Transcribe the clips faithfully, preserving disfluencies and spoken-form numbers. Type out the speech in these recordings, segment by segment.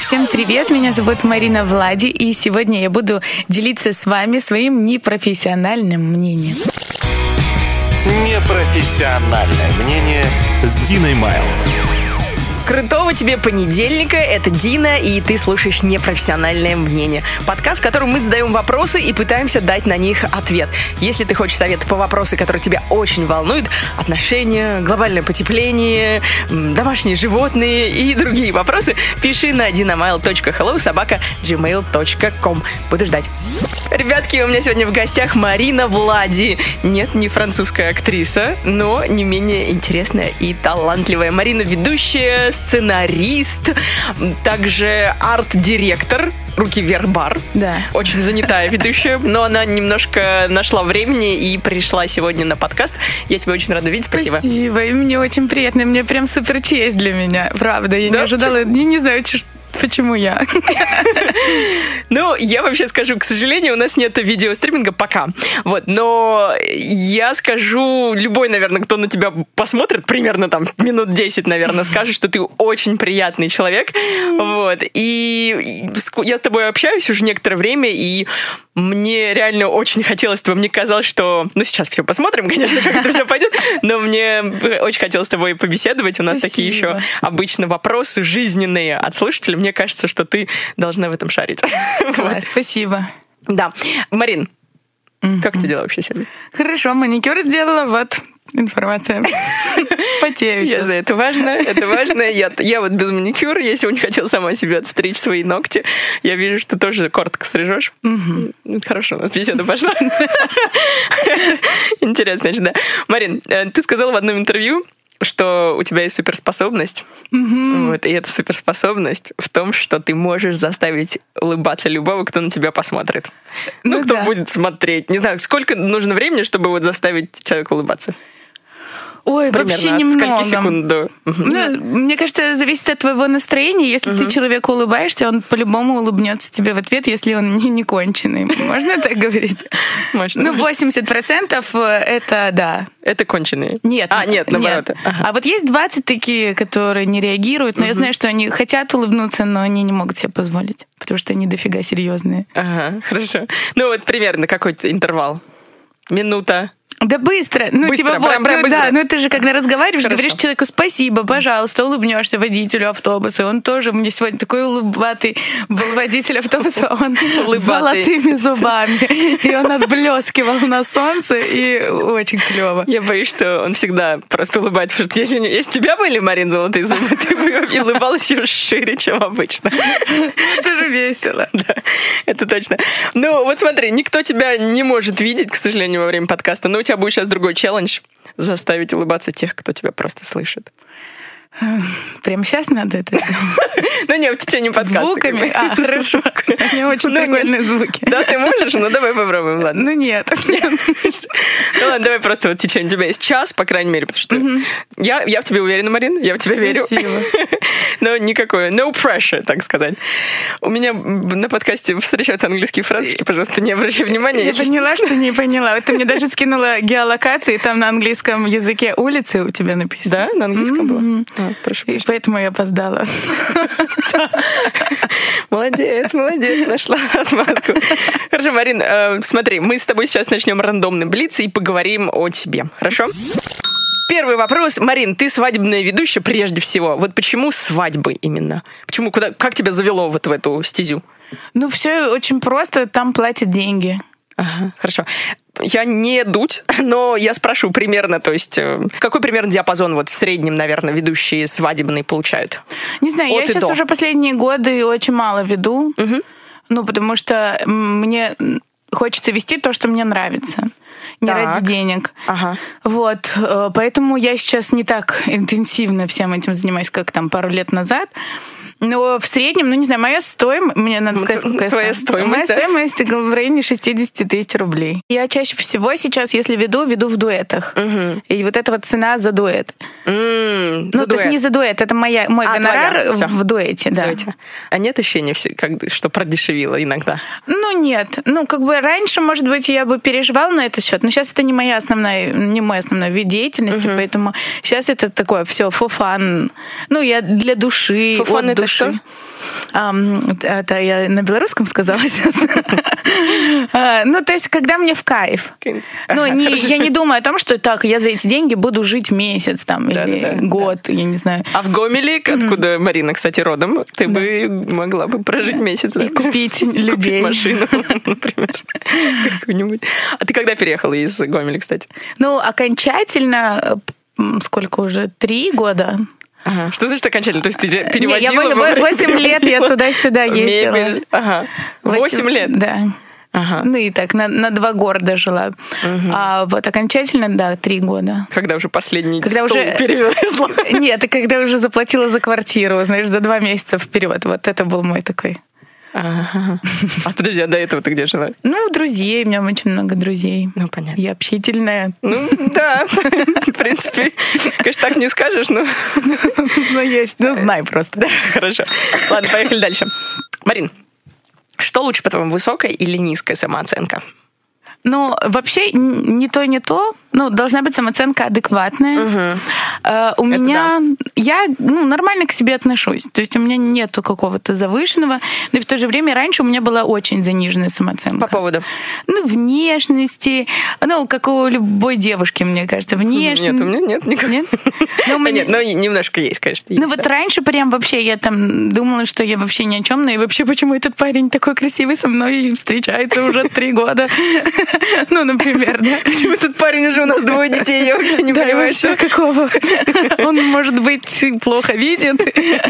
Всем привет, меня зовут Марина Влади, и сегодня я буду делиться с вами своим непрофессиональным мнением. Непрофессиональное мнение с Диной Майл. Крутого тебе понедельника, это Дина, и ты слушаешь «Непрофессиональное мнение». Подкаст, в котором мы задаем вопросы и пытаемся дать на них ответ. Если ты хочешь совета по вопросу, которые тебя очень волнуют, отношения, глобальное потепление, домашние животные и другие вопросы, пиши на dinamail точка hello собака gmail точка com. Буду ждать. Ребятки, у меня сегодня в гостях Марина Влади. Нет, не французская актриса, но не менее интересная и талантливая. Марина ведущая, сценарист, также арт-директор «Руки вверх бар». Да. Очень занятая ведущая, но она немножко нашла времени и пришла сегодня на подкаст. Я тебя очень рада видеть, спасибо. Спасибо, и мне очень приятно, мне прям супер честь для меня, правда. Я да? не ожидала, я не знаю, почему я. Ну, я вообще скажу, к сожалению, у нас нет видеостриминга пока. Вот, но я скажу, любой, наверное, кто на тебя посмотрит, примерно там минут десять, наверное, скажет, что ты очень приятный человек. Вот. И я с тобой общаюсь уже некоторое время, и мне реально очень хотелось с тобой. Мне казалось, что... Ну, сейчас все посмотрим, конечно, как это все пойдет, но мне очень хотелось с тобой побеседовать. У нас Спасибо. Такие еще обычно вопросы жизненные от слушателей. Мне кажется, что ты должна в этом шарить. Да, вот. Спасибо. Да. Марин, mm-hmm. как у тебя дела вообще сегодня? Хорошо, маникюр сделала, вот информация. Потею сейчас. Я, это важно, это важно. Я, я вот без маникюра, я сегодня хотела сама себе отстричь свои ногти. Я вижу, что ты тоже коротко стрижешь. Mm-hmm. Хорошо, у нас беседа пошла. Интересно, значит, да. Марин, ты сказала в одном интервью, что у тебя есть суперспособность. Mm-hmm. Вот, и эта суперспособность в том, что ты можешь заставить улыбаться любого, кто на тебя посмотрит. Ну, ну кто да. будет смотреть. Не знаю, сколько нужно времени, чтобы вот заставить человека улыбаться? Ой, примерно вообще от немного. Скольки секунд до... Ну, мне кажется, зависит от твоего настроения. Если uh-huh. ты человеку улыбаешься, он по-любому улыбнется тебе в ответ, если он не, не конченый. Можно так говорить? Можно. Ну, восемьдесят процентов это да. Это конченые? Нет. А, нет, наоборот. Нет. Ага. А вот есть двадцать такие, которые не реагируют, но uh-huh. я знаю, что они хотят улыбнуться, но они не могут себе позволить, потому что они дофига серьезные. Ага, хорошо. Ну, вот примерно какой-то интервал. Минута. Да быстро. Ну, быстро, типа, прям, вот, прям ну, быстро. да, ну ты же, когда разговариваешь, Хорошо. говоришь человеку спасибо, пожалуйста, улыбнешься водителю автобуса. Он тоже, мне сегодня такой улыбатый был водитель автобуса, он с золотыми зубами. И он отблескивал на солнце, и очень клево. Я боюсь, что он всегда просто улыбается, потому что если, если у тебя были, Марин, золотые зубы, ты бы улыбалась еще шире, чем обычно. Это же весело. Да, это точно. Ну, вот смотри, никто тебя не может видеть, к сожалению, во время подкаста, но у тебя будет сейчас другой челлендж — заставить улыбаться тех, кто тебя просто слышит. Прямо сейчас надо это делать? Ну, не, в течение подкаста. Звуками? А, хорошо. Они очень прикольные звуки. Да, ты можешь? Ну, давай попробуем, ладно. Ну, нет. Ну, ладно, давай просто вот в течение. У тебя есть час, по крайней мере, потому что я в тебе уверена, Марин, я в тебя верю. Спасибо. Но никакое, no pressure, так сказать. У меня на подкасте встречаются английские фразочки, пожалуйста, не обращай внимания. Я поняла, что не поняла. Ты мне даже скинула геолокацию, и там на английском языке улицы у тебя написано. Да, на английском было? А, прошу, и поэтому я опоздала. Молодец, молодец, нашла отмазку. Хорошо, Марин, э, смотри, мы с тобой сейчас начнем рандомный блиц и поговорим о тебе, хорошо? Первый вопрос. Марин, ты свадебная ведущая прежде всего. Вот почему свадьбы именно? Почему, куда, как тебя завело вот в эту стезю? Ну, все очень просто, там платят деньги. Ага, хорошо. Я не дуть, но я спрошу примерно, то есть какой примерно диапазон вот в среднем, наверное, ведущие свадебные получают? Не знаю, От я сейчас до. уже последние годы очень мало веду, угу. ну, потому что мне хочется вести то, что мне нравится. Не так. ради денег. Ага. Вот. Поэтому я сейчас не так интенсивно всем этим занимаюсь, как там пару лет назад. Но в среднем, ну не знаю, моя стоимость, мне надо сказать, сколько я Твоя стоимость, Моя да? стоимость в районе шестьдесят тысяч рублей. Я чаще всего сейчас, если веду, веду в дуэтах. Угу. И вот эта вот цена за дуэт. Mm, ну, за то дуэт. есть не за дуэт, это моя, мой а, гонорар твоя. в дуэте, да. Дуэте. А нет ощущения, что продешевило иногда? Ну, нет. Ну, как бы раньше, может быть, я бы переживала на этот счет, но сейчас это не моя основная, не мой основной вид деятельности, угу. поэтому сейчас это такое все for fun. Ну, я для души, for fun от это Слушай, это я на белорусском сказала сейчас. Ну, то есть, когда мне в кайф. Ну, я не думаю о том, что так, я за эти деньги буду жить месяц там или год, я не знаю. А в Гомеле, откуда Марина, кстати, родом, ты бы могла бы прожить месяц. И купить людей. Купить машину, например. Какую-нибудь. А ты когда переехала из Гомеля, кстати? Ну, окончательно, сколько уже, три года. Ага. Что значит окончательно? То есть ты перевозила? Не, я восемь лет я туда-сюда ездила. Мебель. Ага. восемь лет? Да. Ага. Ну и так, на, на два города жила. Угу. А вот окончательно, да, три года. Когда уже последний когда стол уже... перевезла? Нет, и когда уже заплатила за квартиру, знаешь, за два месяца вперед. Вот это был мой такой... Ага. А подожди, а до этого ты где жила? Ну, друзей, у меня очень много друзей. Ну, понятно. Я общительная. Ну, да, в принципе, конечно, так не скажешь, но... Ну, есть, ну, знай просто. Да, хорошо. Ладно, поехали дальше. Марин, что лучше, по-твоему, высокая или низкая самооценка? Ну, вообще, не то, не то. Ну, должна быть самооценка адекватная. Угу. Uh, у Это меня... Да. Я ну, нормально к себе отношусь. То есть у меня нету какого-то завышенного. Но и в то же время раньше у меня была очень заниженная самооценка. По поводу? Ну, внешности. Ну, как у любой девушки, мне кажется. Внешность. Нет, у меня нет никакой. Нет? Ну, у меня... нет, но немножко есть, конечно. Есть, ну, да. вот раньше прям вообще я там думала, что я вообще ни о чем. Ну, и вообще, почему этот парень такой красивый со мной встречается уже три года? Ну, например, да. Почему этот парень уже у нас двое детей, я вообще не да, понимаю, что какого. Он, может быть, плохо видит.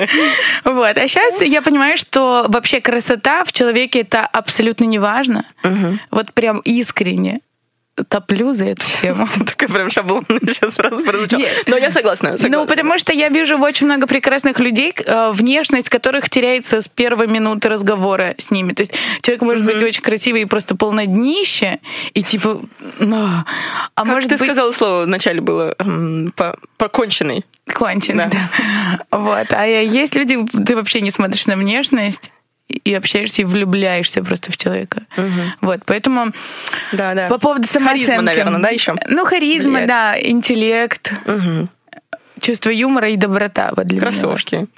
Вот. А сейчас я понимаю, что вообще красота в человеке это абсолютно не важно. Угу. Вот прям искренне топлю за эту тему. Такой прям шаблонный сейчас прозвучал. Но я согласна, согласна. Ну, потому что я вижу очень много прекрасных людей, внешность которых теряется с первой минуты разговора с ними. То есть человек может mm-hmm. быть очень красивый и просто полное днище, и типа... А как может ты быть... сказала слово вначале было эм, по, поконченный. Конченый, да. да. Вот. А есть люди, ты вообще не смотришь на внешность, и общаешься, и влюбляешься просто в человека. Угу. Вот, поэтому да, да. по поводу самооценки... Харизма, наверное, да, еще? Ну, харизма, влияет. Да, интеллект, угу. чувство юмора и доброта. Вот для Кроссовки. Меня.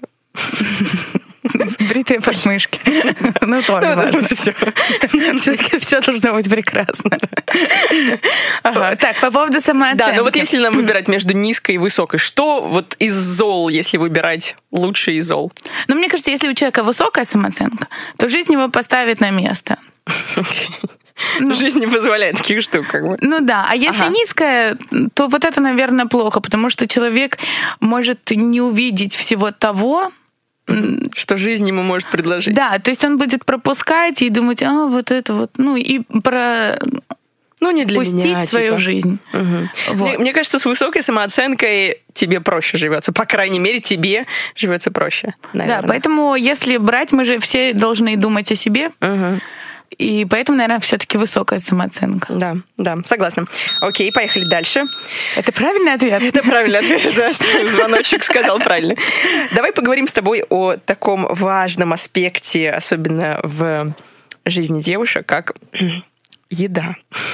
Бритые подмышки. Ну, тоже важно. В человеке все должно быть прекрасно. Так, по поводу самооценки. Да, но вот если нам выбирать между низкой и высокой, что вот из зол, если выбирать лучший из зол? Ну, мне кажется, если у человека высокая самооценка, то жизнь его поставит на место. Ну, жизнь не позволяет таких штук, как бы. Ну да, а если ага. низкая, то вот это, наверное, плохо, потому что человек может не увидеть всего того, что жизнь ему может предложить. Да, то есть он будет пропускать и думать, а, вот это вот, ну, и про... Ну, не для пустить меня, свою типа. жизнь. Угу. Вот. Мне, мне кажется, с высокой самооценкой тебе проще живется. По крайней мере, тебе живется проще. Наверное. Да, поэтому если брать, мы же все должны думать о себе. Угу. И поэтому, наверное, все-таки высокая самооценка. Да, да, согласна. Окей, поехали дальше. Это правильный ответ? Это правильный ответ, да, звоночек сказал правильно. Давай поговорим с тобой о таком важном аспекте, особенно в жизни девушек, как еда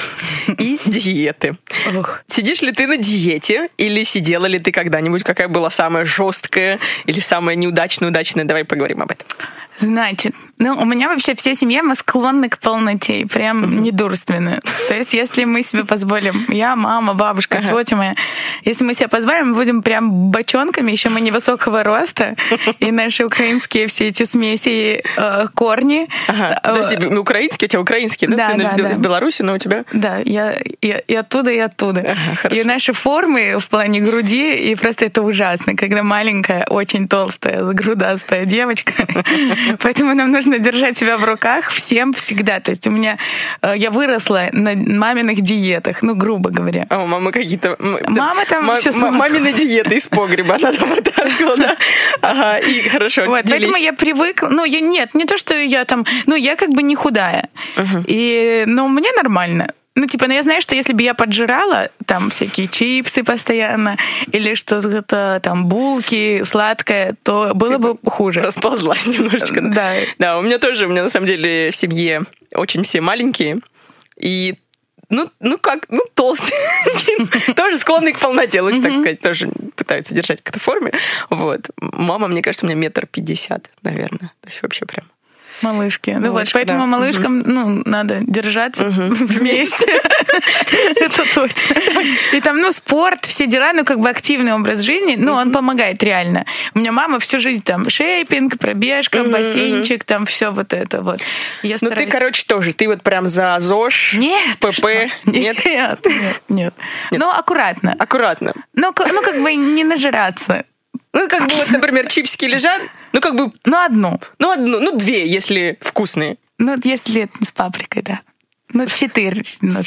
и диеты. Ох. Сидишь ли ты на диете или сидела ли ты когда-нибудь? Какая была самая жесткая или самая неудачная, удачная? Давай поговорим об этом. Значит, ну, у меня вообще вся семья, мы склонны к полноте, прям uh-huh. недурственную. То есть, если мы себе позволим, я, мама, бабушка, uh-huh. тетя моя, если мы себе позволим, мы будем прям бочонками, еще мы невысокого роста, и наши украинские все эти смеси, э, корни. Ага. Подожди, мы украинские, у тебя украинские, да? Да, ты да, из да. Беларуси, но у тебя? Да, я, я и оттуда, и оттуда. Ага, и наши формы в плане груди, и просто это ужасно, когда маленькая, очень толстая, грудастая девочка. Поэтому нам нужно держать себя в руках всем всегда. То есть у меня... Я выросла на маминых диетах, ну, грубо говоря. А у мамы какие-то... Мама там м- вообще... м- мамины диеты из погреба она там вытаскивала, да? Ага, и хорошо, вот, делись. Поэтому я привыкла... Ну, я, нет, не то, что я там... Ну, я как бы не худая. Uh-huh. И, но мне нормально. Ну, типа, ну, я знаю, что если бы я поджирала там всякие чипсы постоянно или что-то там, булки, сладкое, то было бы хуже. Расползлась немножечко. Да. Да, у меня тоже, у меня на самом деле в семье очень все маленькие, и ну, ну как, ну толстый. Тоже склонный к полноте, лучше так сказать. Тоже пытаются держать в какой-то форме. Вот. Мама, мне кажется, у меня метр пятьдесят, наверное. То есть вообще прям... Малышки. Ну Малышка, вот, поэтому да. малышкам, ну, надо держаться Мгм. вместе. Это точно. И там, ну, спорт, все дела, ну, как бы активный образ жизни, ну, он помогает реально. У меня мама всю жизнь там шейпинг, пробежка, Мгм, бассейнчик, там все вот это вот. Я Ну ты, стараюсь- короче, тоже. Ты вот прям за ЗОЖ, Нет, ПП. что? Нет? Нет, нет, нет. Ну, аккуратно. Аккуратно. Ну, ка- ну, как бы не нажираться. Ну, как бы вот, например, чипсики лежат, ну, как бы, Ну, одну. ну, одну, ну, две, если вкусные. Ну, вот если с паприкой, да. Ну, четыре. Ну,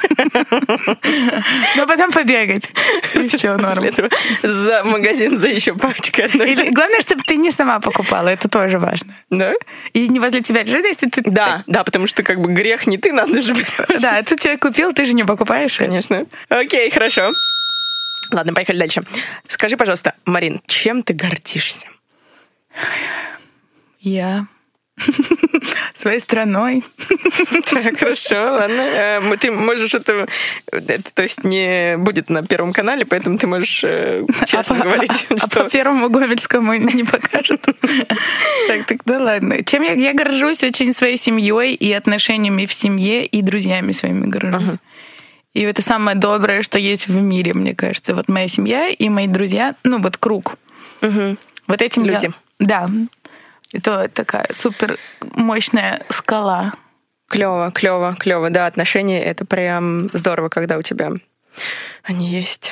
потом побегать. И все, норм. После этого за магазин за еще пачкой одной. Или, главное, чтобы ты не сама покупала, это тоже важно. Да? И не возле тебя лежит, если ты... Да, да, потому что как бы грех не ты, надо же берешь. Да, тут человек купил, ты же не покупаешь. Конечно. Окей, хорошо. Ладно, поехали дальше. Скажи, пожалуйста, Марин, чем ты гордишься? Я своей страной. Так, хорошо, ладно. Э, мы- Ты можешь это... это, то есть, не будет на Первом канале, поэтому ты можешь э, честно а, по- говорить, а- а что... по Первому Гомельскому не покажут. Так, так, да ладно. Чем я, я горжусь очень своей семьей и отношениями в семье, и друзьями своими горжусь. И это самое доброе, что есть в мире, мне кажется. Вот моя семья и мои друзья, ну вот круг. Мгм. Вот этим я- Люди. Да. Это такая супер мощная скала. Клево, клево, клево. Да, отношения — это прям здорово, когда у тебя они есть.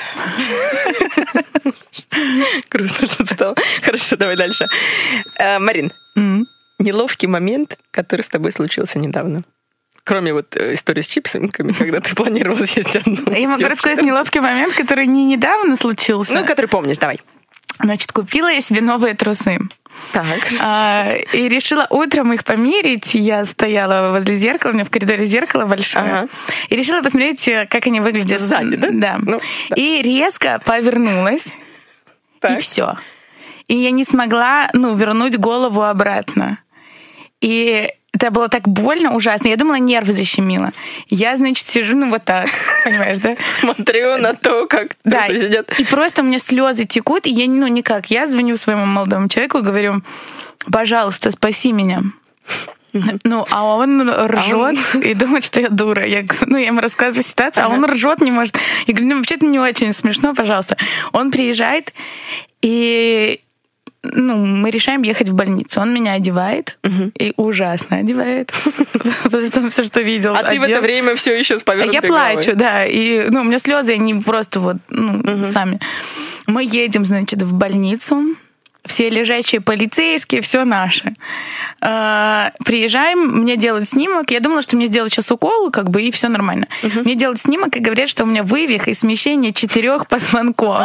Грустно что-то стало. Хорошо, давай дальше. Э, Марин, М. неловкий момент, который с тобой случился недавно. Кроме вот э, истории с чипсами, когда ты планировала съесть одну. Я могу съесть рассказать четырнадцать. неловкий момент, который не недавно случился. Ну, который помнишь, давай. Значит, купила я себе новые трусы. Так. А, и решила утром их померить. Я стояла возле зеркала, у меня в коридоре зеркало большое. Ага. И решила посмотреть, как они выглядят. Сзади, да? Да. Ну, да. И резко повернулась, и Так. все. И я не смогла, ну, вернуть голову обратно. И это было так больно, ужасно. Я думала, нервы защемило. Я, значит, сижу, ну, вот так, понимаешь, да? Смотрю на то, как Да, трусы сидят. и просто у меня слезы текут, и я, ну, никак. Я звоню своему молодому человеку и говорю, пожалуйста, спаси меня. Ну, а он ржет и думает, что я дура. Я, г- ну, я ему рассказываю ситуацию, а он ржет не может. Я говорю, ну, вообще-то не очень смешно, пожалуйста. Он приезжает, и ну, мы решаем ехать в больницу. Он меня одевает, и ужасно одевает, потому что он все, что видел, А ты в это одел. время все еще с А повернутой я плачу, да. И ну, у меня слезы, они просто вот ну, сами. Мы едем, значит, в больницу. Все лежачие полицейские, все наше. А, Приезжаем, мне делают снимок. Я думала, что мне сделают сейчас укол, как бы, и все нормально. Мне делают снимок и говорят, что у меня вывих и смещение четырех позвонков.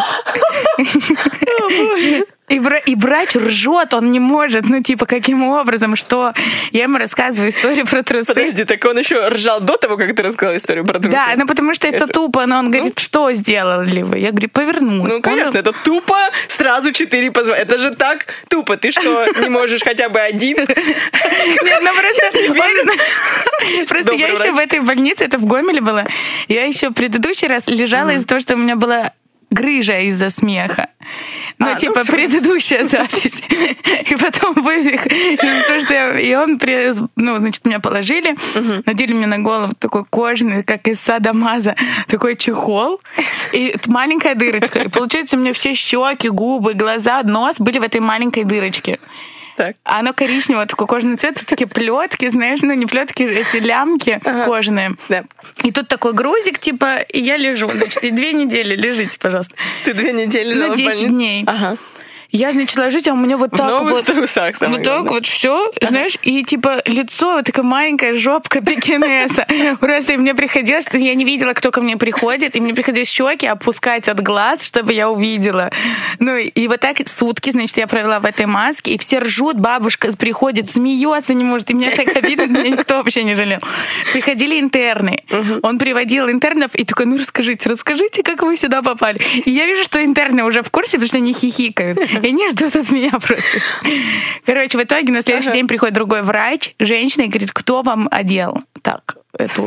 И, бра- и врач ржет, он не может, ну, типа, каким образом, что... Я ему рассказываю историю про трусы. Подожди, так он еще ржал до того, как ты рассказала историю про трусы? Да, ну потому что это, Это- тупо, но он говорит, что сделали вы? Я говорю, повернулась. Ну, конечно, это тупо, сразу четыре позвонка. Это же так тупо. Ты что, не можешь хотя бы один? Нет, ну просто... он- Просто я Добрый еще врач. в этой больнице, это в Гомеле было, я еще в предыдущий раз лежала из-за того, что у меня была грыжа из-за смеха. Ну, А, ну типа, всё. предыдущая запись. И потом вывих. Из-за того, что я- И он, при- ну, значит, меня положили, надели мне на голову такой кожаный, как из садомаза, такой чехол, и т- маленькая дырочка. И получается, у меня все щеки, губы, глаза, нос были в этой маленькой дырочке. Так. А оно коричневое, такой кожаный цвет, тут такие плетки, знаешь, ну не плетки, эти лямки кожаные. Да. И тут такой грузик, типа, и я лежу, значит, и две недели лежите, пожалуйста. Ты две недели Ну, лежала в десять больнице? дней. Ага. Я, значит, ложусь, а у меня вот В так новых вот... трусах, самое Вот так главное. вот все, знаешь, и типа лицо, вот такая маленькая жопка пекинеса. Просто и мне приходилось, что я не видела, кто ко мне приходит, и мне приходилось щеки опускать от глаз, чтобы я увидела. Ну и вот так сутки, значит, я провела в этой маске, и все ржут, бабушка приходит, смеется не может, и мне так обидно, меня никто вообще не жалел. Приходили интерны, он приводил интернов и такой, ну расскажите, расскажите, как вы сюда попали. И я вижу, что интерны уже в курсе, потому что они хихикают. И они ждут от меня просто. Короче, в итоге на следующий Ага. день приходит другой врач, женщина, и говорит, кто вам одел так эту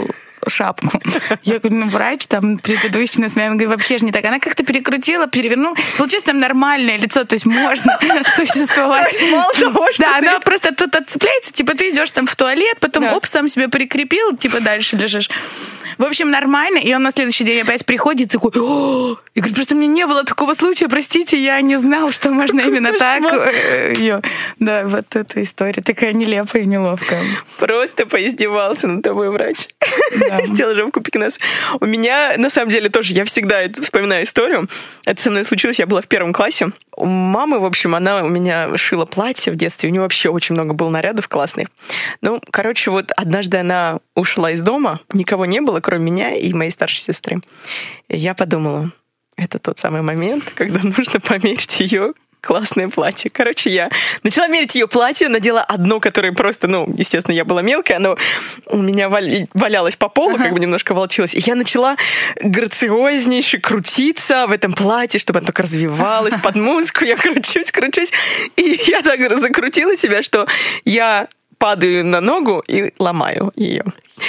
шапку. Я говорю, ну, врач там предыдущий на смене, он говорит, вообще же не так. Она как-то перекрутила, перевернула. Получилось там нормальное лицо, то есть можно существовать. Мало того, что Да, ты... она просто тут отцепляется, типа ты идешь там в туалет, потом Да. оп, сам себя прикрепил, типа дальше лежишь. В общем, нормально. И он на следующий день опять приходит такой, о, и говорит, просто у меня не было такого случая, простите, я не знал, что можно именно так ее. Да, вот эта история такая нелепая и неловкая. Просто поиздевался над тобой врач. Да. Сделал жопку пекинес. У меня, на самом деле, тоже, я всегда эту вспоминаю историю. Это со мной случилось, я была в первом классе. У мамы, в общем, она у меня шила платье в детстве. У нее вообще очень много было нарядов классных. Ну, короче, вот однажды она ушла из дома, никого не было, кроме меня и моей старшей сестры. И я подумала, это тот самый момент, когда нужно померить ее классное платье. Короче, я начала мерить ее платье, надела одно, которое просто, ну, естественно, я была мелкая, оно у меня валялось по полу, как бы немножко волчилось. И я начала грациознейше крутиться в этом платье, чтобы оно так развивалось под музыку. Я кручусь, кручусь. И я так закрутила себя, что я падаю на ногу и ломаю ее.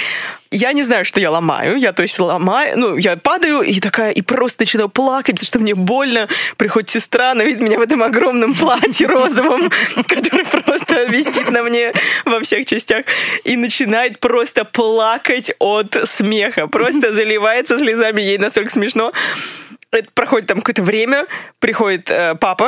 Я не знаю, что я ломаю. Я, то есть, ломаю, ну, я падаю и такая, и просто начинаю плакать, потому что мне больно. Приходит сестра, она видит меня в этом огромном платье розовом, которое просто висит на мне во всех частях, и начинает просто плакать от смеха. Просто заливается слезами, ей настолько смешно. Это проходит там какое-то время, приходит э, папа,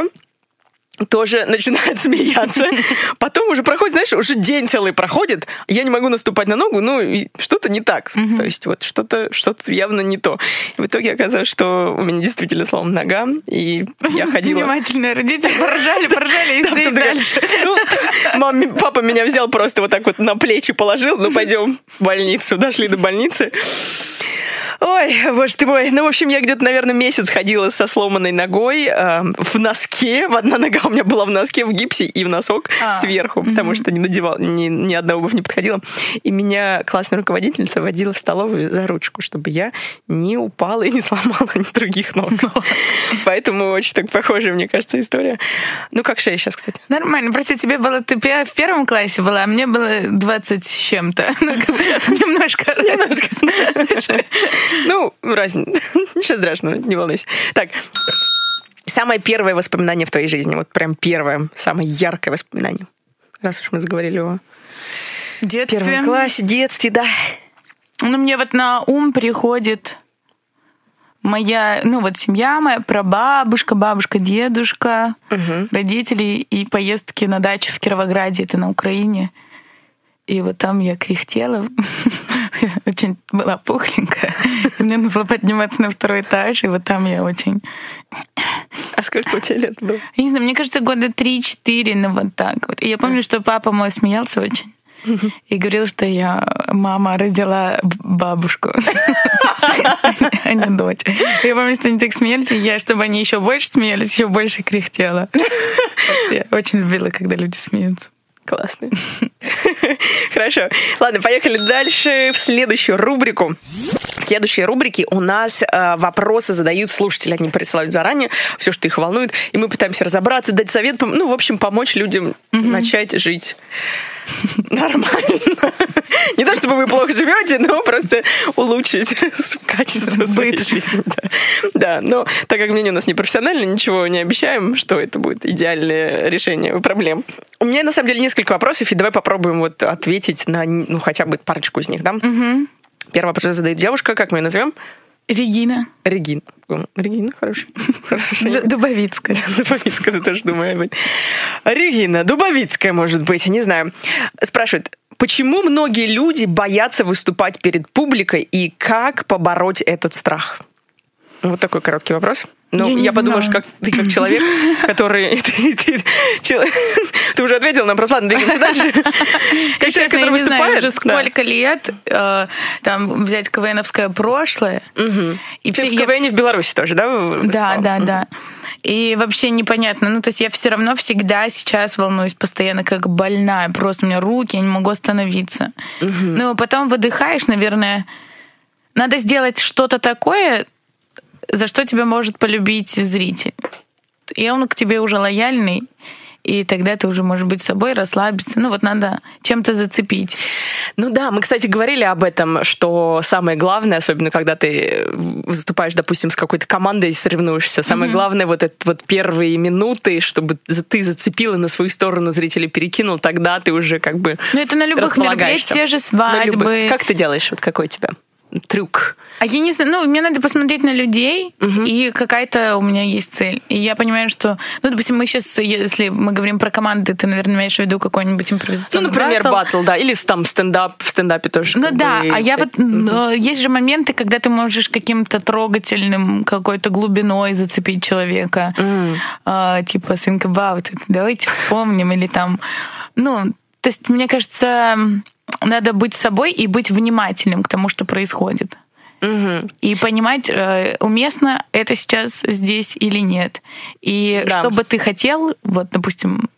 тоже начинает смеяться. Потом уже проходит, знаешь, уже день целый проходит, я не могу наступать на ногу, ну, и что-то не так. Mm-hmm. То есть вот что-то, что-то явно не то. И в итоге оказалось, что у меня действительно сломана нога, и я ходила... Внимательные родители поржали, поржали, и стоит дальше. Папа меня взял просто вот так вот на плечи положил, ну, пойдем в больницу. Дошли до больницы. Ой, боже ты мой. Ну, в общем, я где-то, наверное, месяц ходила со сломанной ногой э, в носке. Одна нога у меня была в носке, в гипсе и в носок а, сверху, угу. потому что не надевала, ни, ни одна обувь не подходила. И меня классная руководительница водила в столовую за ручку, чтобы я не упала и не сломала ни других ног. Поэтому очень так похожая, мне кажется, история. Ну, как шея сейчас, кстати? Нормально. Прости, тебе было... Ты в первом классе была, а мне было двадцать с чем-то. Немножко разница. Ну, разница. Ничего страшного, не волнуйся. Так, самое первое воспоминание в твоей жизни, вот прям первое, самое яркое воспоминание. Раз уж мы заговорили о детстве. Первом классе, детстве, да. Ну, мне вот на ум приходит моя, ну вот семья моя, прабабушка, бабушка, дедушка, угу. родители и поездки на дачу в Кировограде, это на Украине. И вот там я кряхтела, очень была пухленькая. Мне надо было подниматься на второй этаж, и вот там я очень... А сколько у тебя лет было? Я не знаю, мне кажется, года три-четыре, ну вот так вот. И я помню, что папа мой смеялся очень. И говорил, что я мама родила бабушку, а не дочь. Я помню, что они так смеялись, и я, чтобы они еще больше смеялись, еще больше кряхтела. Я очень любила, когда люди смеются. Классно. Хорошо. Ладно, поехали дальше в следующую рубрику. В следующей рубрике у нас э, вопросы задают слушатели. Они присылают заранее все, что их волнует. И мы пытаемся разобраться, дать совет, ну, в общем, помочь людям mm-hmm. начать жить нормально. Не то, чтобы вы плохо живете, но просто улучшить качество своей жизни. Да, но так как мнение у нас не профессиональное, ничего не обещаем, что это будет идеальное решение проблем. У меня, на самом деле, несколько вопросов, и давай попробуем вот ответить на, ну, хотя бы парочку из них, да? Угу. Первый вопрос задает девушка, как мы ее назовем? Регина. Регина. Регина, хорошая. Дубовицкая. Дубовицкая, ты тоже думаю. Регина, Дубовицкая, может быть, не знаю. Спрашивает, почему многие люди боятся выступать перед публикой и как побороть этот страх? Вот такой короткий вопрос. Ну, я, я подумала, что как, ты как человек, который... Ты, ты, человек, ты уже ответил нам, просто ладно, двигаемся дальше. Как человек, который выступает... Знаю, уже сколько да. лет, э, там, взять КВНовское прошлое. Угу. И ты все, в КВНе я... в Беларуси тоже, да? Выступал? Да, да, угу. да. И вообще непонятно. Ну, то есть я все равно всегда сейчас волнуюсь постоянно как больная. Просто у меня руки, я не могу остановиться. Угу. Ну, потом выдыхаешь, наверное. Надо сделать что-то такое... за что тебя может полюбить зритель. И он к тебе уже лояльный, и тогда ты уже можешь быть собой, расслабиться. Ну вот надо чем-то зацепить. Ну да, мы, кстати, говорили об этом, что самое главное, особенно когда ты выступаешь, допустим, с какой-то командой, соревнуешься, самое mm-hmm. главное вот это вот первые минуты, чтобы ты зацепила на свою сторону, зрителей перекинул, тогда ты уже как бы Ну это на любых мероприятиях, те же свадьбы. Как ты делаешь? Вот какой у тебя трюк? А я не знаю, ну, мне надо посмотреть на людей, uh-huh. и какая-то у меня есть цель. И я понимаю, что, ну, допустим, мы сейчас, если мы говорим про команды, ты, наверное, имеешь в виду какой-нибудь импровизационный баттл. Ну, например, баттл, да, или там стендап, в стендапе тоже. Ну да, бы, а я вот, uh-huh. есть же моменты, когда ты можешь каким-то трогательным, какой-то глубиной зацепить человека. Uh-huh. А, типа, think about it, давайте вспомним, или там, ну, то есть, мне кажется, надо быть собой и быть внимательным к тому, что происходит. Угу. И понимать, уместно это сейчас здесь или нет. И да. что бы ты хотел, вот, допустим,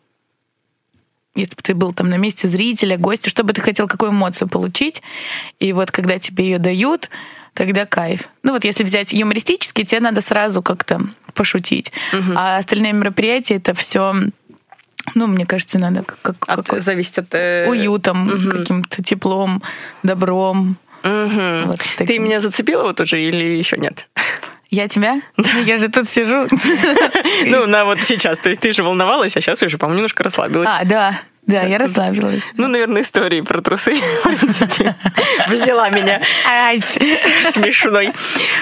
если бы ты был там на месте зрителя, гостя, что бы ты хотел, какую эмоцию получить, и вот когда тебе ее дают, тогда кайф. Ну вот если взять юмористически, тебе надо сразу как-то пошутить. Угу. А остальные мероприятия — это все... Ну, мне кажется, надо как, от, как зависит от... Э... уютом, угу. каким-то теплом, добром. Угу. Вот ты меня зацепила вот уже или еще нет? Я тебя? Да. Ну, я же тут сижу. Ну, на вот сейчас. То есть ты же волновалась, а сейчас уже, по-моему, немножко расслабилась. А, да. Да, я расслабилась. Ну, наверное, истории про трусы, в принципе, взяла меня смешной.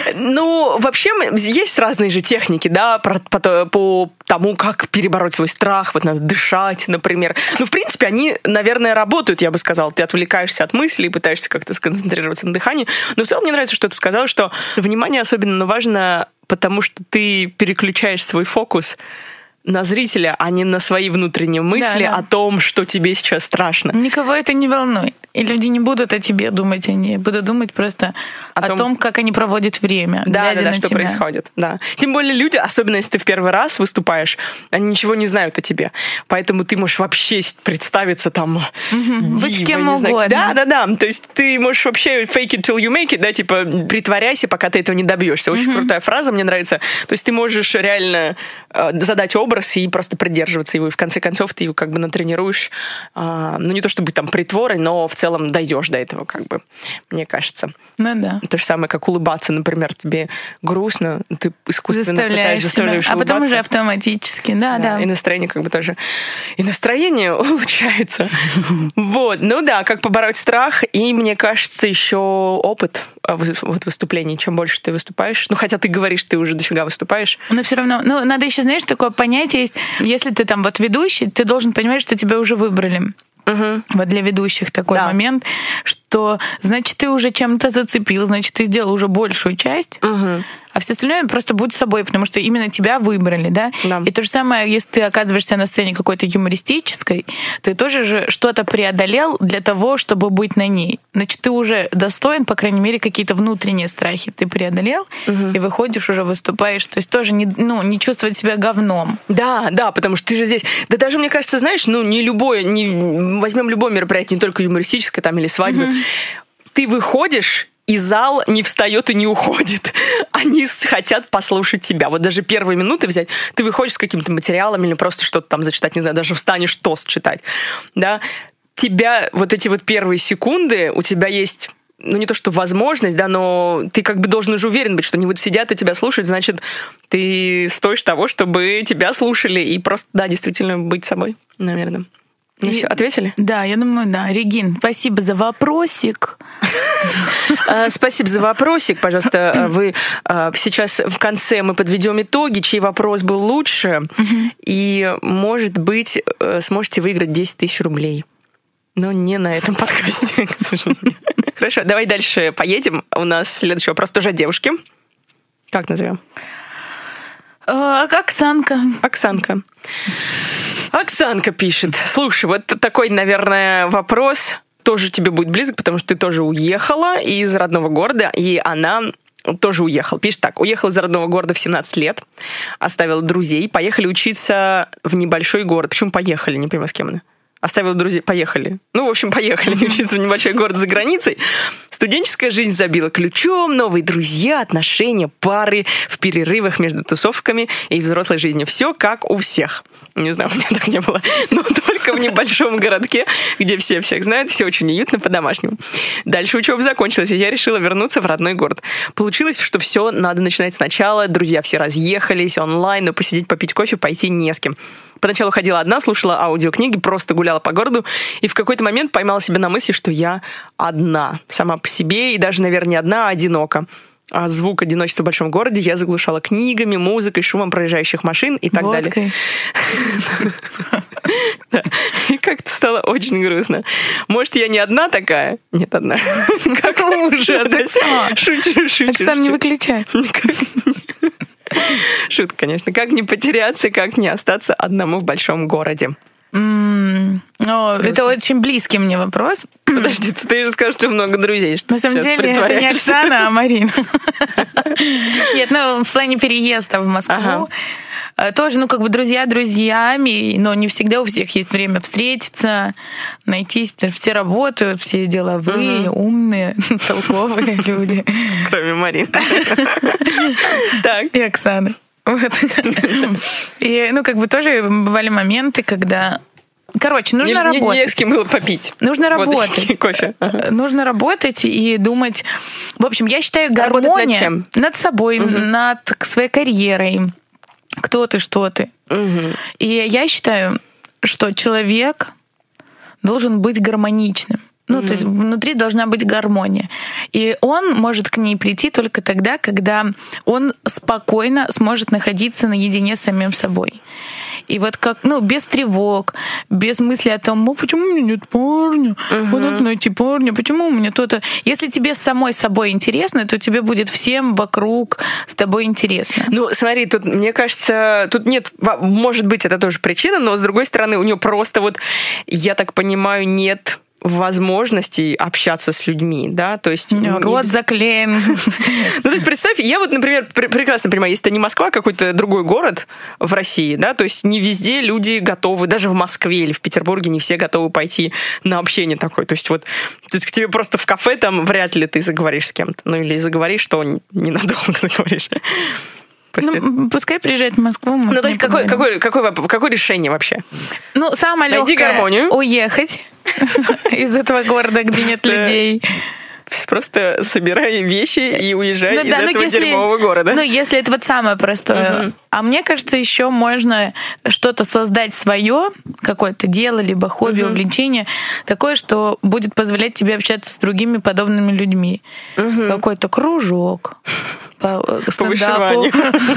Ну, вообще, есть разные же техники, да, по, по, по тому, как перебороть свой страх. Вот надо дышать, например. Ну, в принципе, они, наверное, работают, я бы сказала. Ты отвлекаешься от мыслей, пытаешься как-то сконцентрироваться на дыхании. Но в целом мне нравится, что ты сказала, что внимание особенно важно, потому что ты переключаешь свой фокус на зрителя, а не на свои внутренние мысли да, да. о том, что тебе сейчас страшно. Никого это не волнует. И люди не будут о тебе думать, они будут думать просто о, о том, том, как они проводят время. Да, да, да, что тебя. происходит. Да. Тем более люди, особенно если ты в первый раз выступаешь, они ничего не знают о тебе. Поэтому ты можешь вообще представиться там угу. быть кем угодно. Да, да, да. То есть ты можешь вообще fake it till you make it, да, типа притворяйся, пока ты этого не добьешься. Очень угу. крутая фраза, мне нравится. То есть ты можешь реально э, задать образ и просто придерживаться его. И в конце концов ты его как бы натренируешь. Э, ну не то чтобы там притворой, но в целом дойдешь до этого, как бы, мне кажется. Ну да. То же самое, как улыбаться, например, тебе грустно, ты искусственно пытаешься заставляешь а улыбаться. А потом уже автоматически, да, да, да. И настроение как бы тоже... И настроение улучшается. Вот. Ну да, как побороть страх. И, мне кажется, еще опыт вот выступлений. Чем больше ты выступаешь. Ну, хотя ты говоришь, ты уже дофига выступаешь. Но все равно... Ну, надо еще, знаешь, такое понятие есть. Если ты там вот ведущий, ты должен понимать, что тебя уже выбрали. Угу. Вот для ведущих такой да. момент, что, значит, ты уже чем-то зацепил, значит, ты сделал уже большую часть, угу. а все остальное просто будь собой, потому что именно тебя выбрали, да? да. И то же самое, если ты оказываешься на сцене какой-то юмористической, ты тоже же что-то преодолел для того, чтобы быть на ней. Значит, ты уже достоин, по крайней мере, какие-то внутренние страхи ты преодолел, угу. и выходишь, уже выступаешь. То есть тоже не, ну, не чувствовать себя говном. Да, да, потому что ты же здесь... Да даже, мне кажется, знаешь, ну, не любое... Не... Возьмем любое мероприятие, не только юмористическое там, или свадьбу. Угу. Ты выходишь, и зал не встает и не уходит. Они хотят послушать тебя. Вот даже первые минуты взять, ты выходишь с каким-то материалом или просто что-то там зачитать, не знаю, даже встанешь тост читать. Да? Тебя, вот эти вот первые секунды, у тебя есть... Ну, не то, что возможность, да, но ты как бы должен уже уверен быть, что они вот сидят и тебя слушают, значит, ты стоишь того, чтобы тебя слушали, и просто, да, действительно быть собой, наверное. Ну, все, ответили? Да, я думаю, да. Регин, спасибо за вопросик. Спасибо за вопросик. Пожалуйста, вы сейчас в конце мы подведем итоги, чей вопрос был лучше, и, может быть, сможете выиграть десять тысяч рублей. Но не на этом подкасте, к сожалению. Хорошо, давай дальше поедем. У нас следующий вопрос тоже от девушки. Как назовем? Оксанка. Оксанка. Оксанка пишет. Слушай, вот такой, наверное, вопрос тоже тебе будет близок, потому что ты тоже уехала из родного города, и она тоже уехала. Пишет так. Уехала из родного города в семнадцать лет, оставила друзей, поехали учиться в небольшой город. Почему поехали? Не понимаю, с кем она. оставила друзей, поехали. Ну, в общем, поехали учиться в небольшой город за границей. Студенческая жизнь забила ключом, новые друзья, отношения, пары в перерывах между тусовками и взрослой жизнью. Все как у всех. Не знаю, у меня так не было. Но только в небольшом городке, где все всех знают, все очень уютно, по-домашнему. Дальше учеба закончилась, и я решила вернуться в родной город. Получилось, что все надо начинать сначала. Друзья все разъехались онлайн, но посидеть, попить кофе пойти не с кем. Поначалу ходила одна, слушала аудиокниги, просто гуляла по городу, и в какой-то момент поймала себя на мысли, что я одна, сама по себе, и даже, наверное, не одна, а одинока. А звук одиночества в большом городе я заглушала книгами, музыкой, шумом проезжающих машин и так Водкой. далее. И как-то стало очень грустно. Может, я не одна такая? Нет, одна. Как ужас, Оксана. Шучу, шучу. Оксана, не выключай. Шутка, конечно. Как не потеряться, как не остаться одному в большом городе? Mm, oh, это очень близкий мне вопрос. Подожди, ты, ты же скажешь, что много друзей. Что на самом деле это не Оксана, а Марина. Нет, ну в плане переезда в Москву. Ага. Тоже, ну, как бы друзья друзьями, но не всегда у всех есть время встретиться, найтись, потому что все работают, все деловые, угу. умные, толковые люди. Кроме Марины. Так. И Оксаны. Вот. И, ну, как бы тоже бывали моменты, когда... Короче, нужно не, работать. Не, не с кем было попить. Нужно работать. Кофе. Ага. Нужно работать и думать... В общем, я считаю, гармония... Работать над чем? Над собой, угу. над своей карьерой. Кто ты, что ты. Угу. И я считаю, что человек должен быть гармоничным. Ну, mm-hmm. то есть внутри должна быть гармония. И он может к ней прийти только тогда, когда он спокойно сможет находиться наедине с самим собой. И вот как, ну, без тревог, без мысли о том, почему у меня нет парня, uh-huh. вот надо найти парня, почему у меня то-то. Если тебе самой собой интересно, то тебе будет всем вокруг с тобой интересно. Ну, смотри, тут, мне кажется, тут нет, может быть, это тоже причина, но, с другой стороны, у нее просто вот, я так понимаю, нет возможности общаться с людьми, да, то есть... Рот не... заклеен. Ну, то есть представь, я вот, например, пр- прекрасно понимаю, если это не Москва, а какой-то другой город в России, да, то есть не везде люди готовы, даже в Москве или в Петербурге не все готовы пойти на общение такое, то есть вот то есть к тебе просто в кафе там вряд ли ты заговоришь с кем-то, ну или заговоришь, что ненадолго заговоришь. После... Ну, пускай приезжает в Москву. Ну, то есть какое, какое, какое, какое решение вообще? Ну, самое легкое... Найди гармонию. Уехать из этого города, где нет людей. Просто собирай вещи и уезжай ну, из да, этого ну, если, дерьмового города. Ну, если это вот самое простое. Uh-huh. А мне кажется, еще можно что-то создать свое, какое-то дело, либо хобби, uh-huh. увлечение, такое, что будет позволять тебе общаться с другими подобными людьми. Uh-huh. Какой-то кружок по стендапу.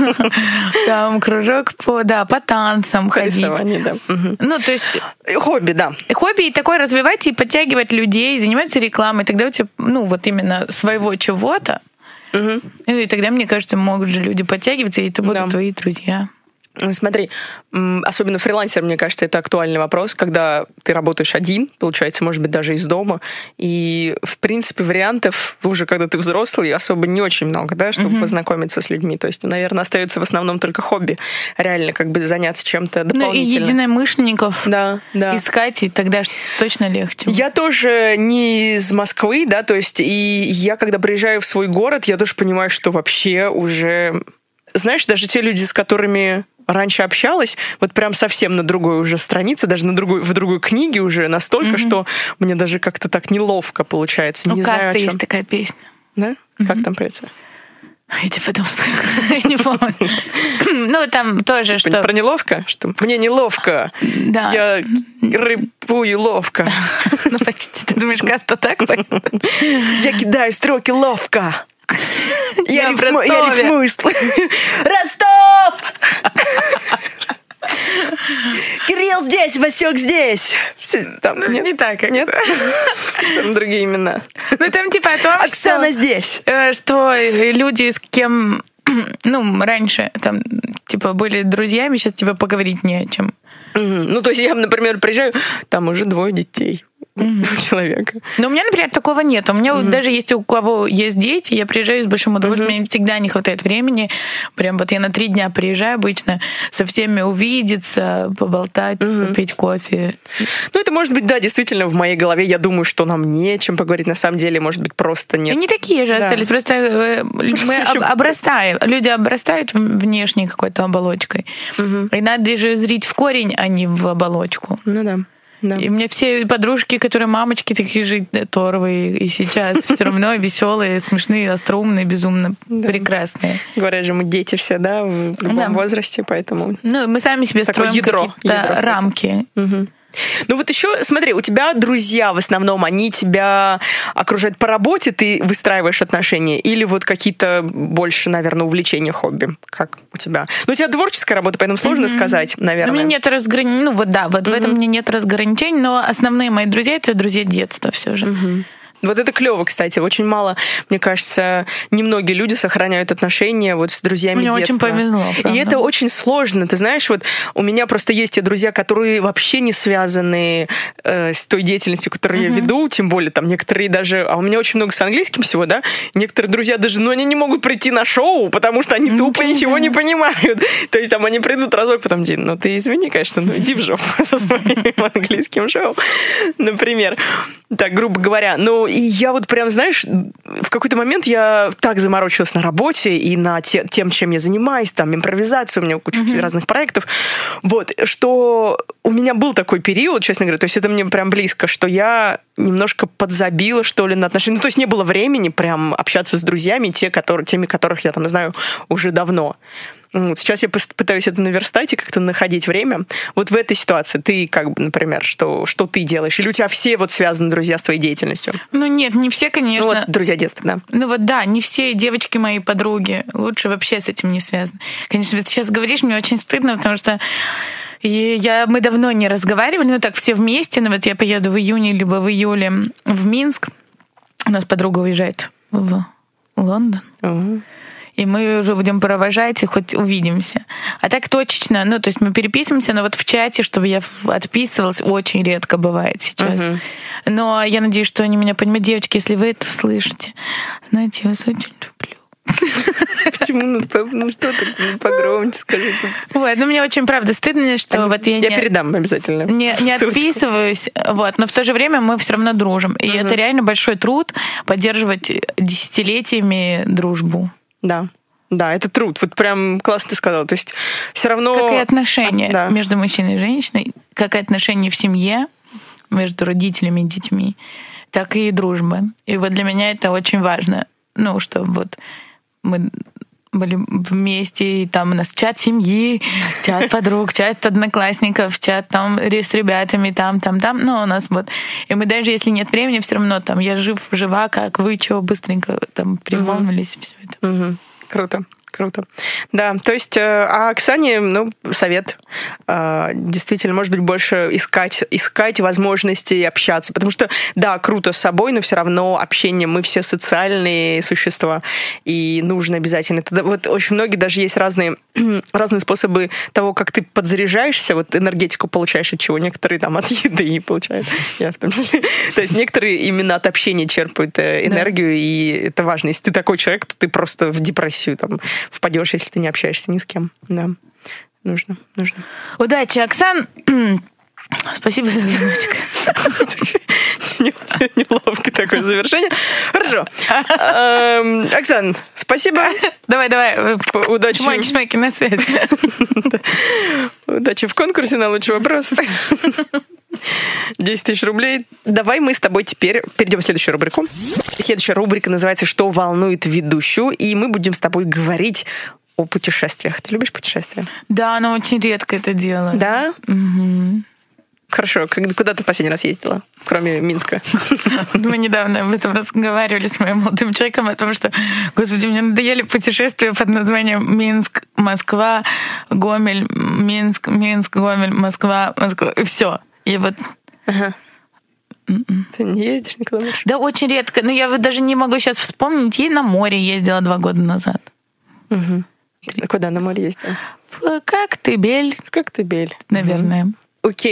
Там кружок по, да, по танцам ходить. Да. Угу. Ну, то есть... Хобби, да. Хобби и такое развивать и подтягивать людей, заниматься рекламой. Тогда у тебя, ну, вот именно своего чего-то. Угу. И тогда, мне кажется, могут же люди подтягиваться, и это будут да. твои друзья. Смотри, особенно фрилансер, мне кажется, это актуальный вопрос, когда ты работаешь один, получается, может быть, даже из дома, и, в принципе, вариантов уже, когда ты взрослый, особо не очень много, да, чтобы mm-hmm. познакомиться с людьми. То есть, наверное, остается в основном только хобби, реально как бы заняться чем-то дополнительным. Ну и единомышленников да, да. искать, и тогда точно легче. Я тоже не из Москвы, да, то есть, и я, когда приезжаю в свой город, я тоже понимаю, что вообще уже... Знаешь, даже те люди, с которыми раньше общалась, вот прям совсем на другой уже странице, даже на другой, в другой книге уже настолько, mm-hmm. что мне даже как-то так неловко получается. У не Каста знаю, о чем. Есть такая песня. Да? Mm-hmm. Как там поется? Я тебе потом я не помню. Ну, там тоже, что... Про неловко? Что мне неловко. Да. Я рыбую ловко. Ну, почти. Ты думаешь, Каста так поет? Я кидаю строки ловко. Я, я, рифму, я рифмую. Ростов! Кирилл здесь, Васек здесь. Там, ну, нет? Не так, как нет? Там другие имена. Ну, там типа о том, Оксана что, здесь. Что люди, с кем, ну, раньше там, типа, были друзьями, сейчас, типа, поговорить не о чем. Mm-hmm. Ну, то есть я, например, приезжаю, там уже двое детей. mm-hmm. человека. Но у меня, например, такого нет. У меня mm-hmm. вот даже если у кого есть дети, я приезжаю с большим удовольствием, mm-hmm. мне всегда не хватает времени. Прям вот я на три дня приезжаю обычно, со всеми увидеться, поболтать, mm-hmm. попить кофе. Ну, это может быть, да, действительно, в моей голове я думаю, что нам не о чем поговорить. На самом деле, может быть, просто нет. Они такие же остались, да. Просто мы обрастаем. Люди обрастают внешней какой-то оболочкой. Mm-hmm. И надо же зрить в корень, а не в оболочку. Ну да. Да. И у меня все подружки, которые мамочки такие же торвые, и сейчас все равно веселые, смешные, остроумные, безумно да. прекрасные. Говорят же, мы дети все, да, в любом да. возрасте, поэтому... Ну, мы сами себе строим ядро, какие-то ядро, рамки. Угу. Ну вот еще, смотри, у тебя друзья в основном, они тебя окружают по работе, ты выстраиваешь отношения, или вот какие-то больше, наверное, увлечения, хобби? Как у тебя? Ну, у тебя творческая работа, поэтому сложно mm-hmm. сказать, наверное. У меня нет разграничений, ну вот да, вот mm-hmm. в этом мне нет разграничений, но основные мои друзья — это друзья детства все же. Mm-hmm. Вот это клево, кстати. Очень мало, мне кажется, немногие люди сохраняют отношения вот с друзьями детства. Мне очень повезло, правда. И это очень сложно. Ты знаешь, вот у меня просто есть те друзья, которые вообще не связаны э, с той деятельностью, которую uh-huh. я веду, тем более там некоторые даже... А у меня очень много с английским всего, да? Некоторые друзья даже, ну, они не могут прийти на шоу, потому что они тупо mm-hmm. ничего не понимают. То есть там они придут разок, потом, Дин, ну ты извини, конечно, ну иди в жопу со своим английским шоу, например. Так, грубо говоря. Ну, и я вот прям, знаешь, в какой-то момент я так заморочилась на работе и на те, тем, чем я занимаюсь, там, импровизация, у меня куча mm-hmm. разных проектов, вот, что у меня был такой период, честно говоря, то есть это мне прям близко, что я немножко подзабила, что ли, на отношения. Ну, то есть не было времени прям общаться с друзьями, те, которые, теми, которых я там знаю уже давно. Вот сейчас я пытаюсь это наверстать и как-то находить время. Вот в этой ситуации ты, как бы, например, что, что ты делаешь? Или у тебя все вот связаны друзья с твоей деятельностью? Ну нет, не все, конечно. Ну, вот друзья детства, да. Ну вот да, не все девочки мои подруги. Лучше вообще с этим не связаны. Конечно, ты сейчас говоришь, мне очень стыдно, потому что и я, мы давно не разговаривали, ну так все вместе. Ну вот я поеду в июне либо в июле в Минск. У нас подруга уезжает в Лондон. Uh-huh. И мы уже будем провожать и хоть увидимся. А так точечно, ну, то есть мы переписываемся, но вот в чате, чтобы я отписывалась, очень редко бывает сейчас. Uh-huh. Но я надеюсь, что они меня понимают. Девочки, если вы это слышите, знаете, я вас очень люблю. Почему? Ну, ну что ты, ну, погромче скажи. Вот, ну мне очень, правда, стыдно, что а вот я, я не, передам обязательно. Не, не отписываюсь, вот, но в то же время мы все равно дружим. И uh-huh. это реально большой труд поддерживать десятилетиями дружбу. Да. Да, это труд. Вот прям классно ты сказала. То есть все равно... Как и отношения а, да. между мужчиной и женщиной, как и отношения в семье между родителями и детьми, так и дружба. И вот для меня это очень важно. Ну, что вот мы были вместе, и там у нас чат семьи, чат подруг, чат одноклассников, чат там с ребятами, там, там, там. Ну, у нас вот... И мы даже если нет времени, все равно там я жив, жива, как вы, чего, быстренько там перемолвились, угу. все это. Угу. Круто, круто. Да, то есть, а Оксане, ну, совет. Действительно, может быть, больше искать, искать возможности общаться. Потому что, да, круто с собой, но все равно общение, мы все социальные существа, и нужно обязательно. Это, вот очень многие, даже есть разные, разные способы того, как ты подзаряжаешься, вот энергетику получаешь от чего. Некоторые там от еды получают, я в том числе. То есть некоторые именно от общения черпают энергию, да. И это важно. Если ты такой человек, то ты просто в депрессию там впадешь, если ты не общаешься ни с кем. Да, нужно, нужно. Удачи, Оксан. Спасибо за звоночек. Неловкое такое завершение. Хорошо. Оксан, спасибо. Давай, давай. Удачи. Чмаки-чмаки на связи. Удачи в конкурсе на лучший вопрос. десять тысяч рублей. Давай мы с тобой теперь перейдем в следующую рубрику. Следующая рубрика называется «Что волнует ведущую?», и мы будем с тобой говорить о путешествиях. Ты любишь путешествия? Да, но очень редко это делаю. Да? Угу. Хорошо. Куда ты в последний раз ездила, кроме Минска? Мы недавно об этом разговаривали с моим молодым человеком, о том, что, господи, мне надоели путешествия под названием Минск, Москва, Гомель, Минск, Минск, Гомель, Москва, Москва, и все. И вот... Ага. Ты не ездишь никуда больше? Да, очень редко. Но я вот даже не могу сейчас вспомнить. Я на море ездила два года назад. Угу. Куда на море ездила? В Коктебель. В Коктебель. Наверное. Угу. Окей.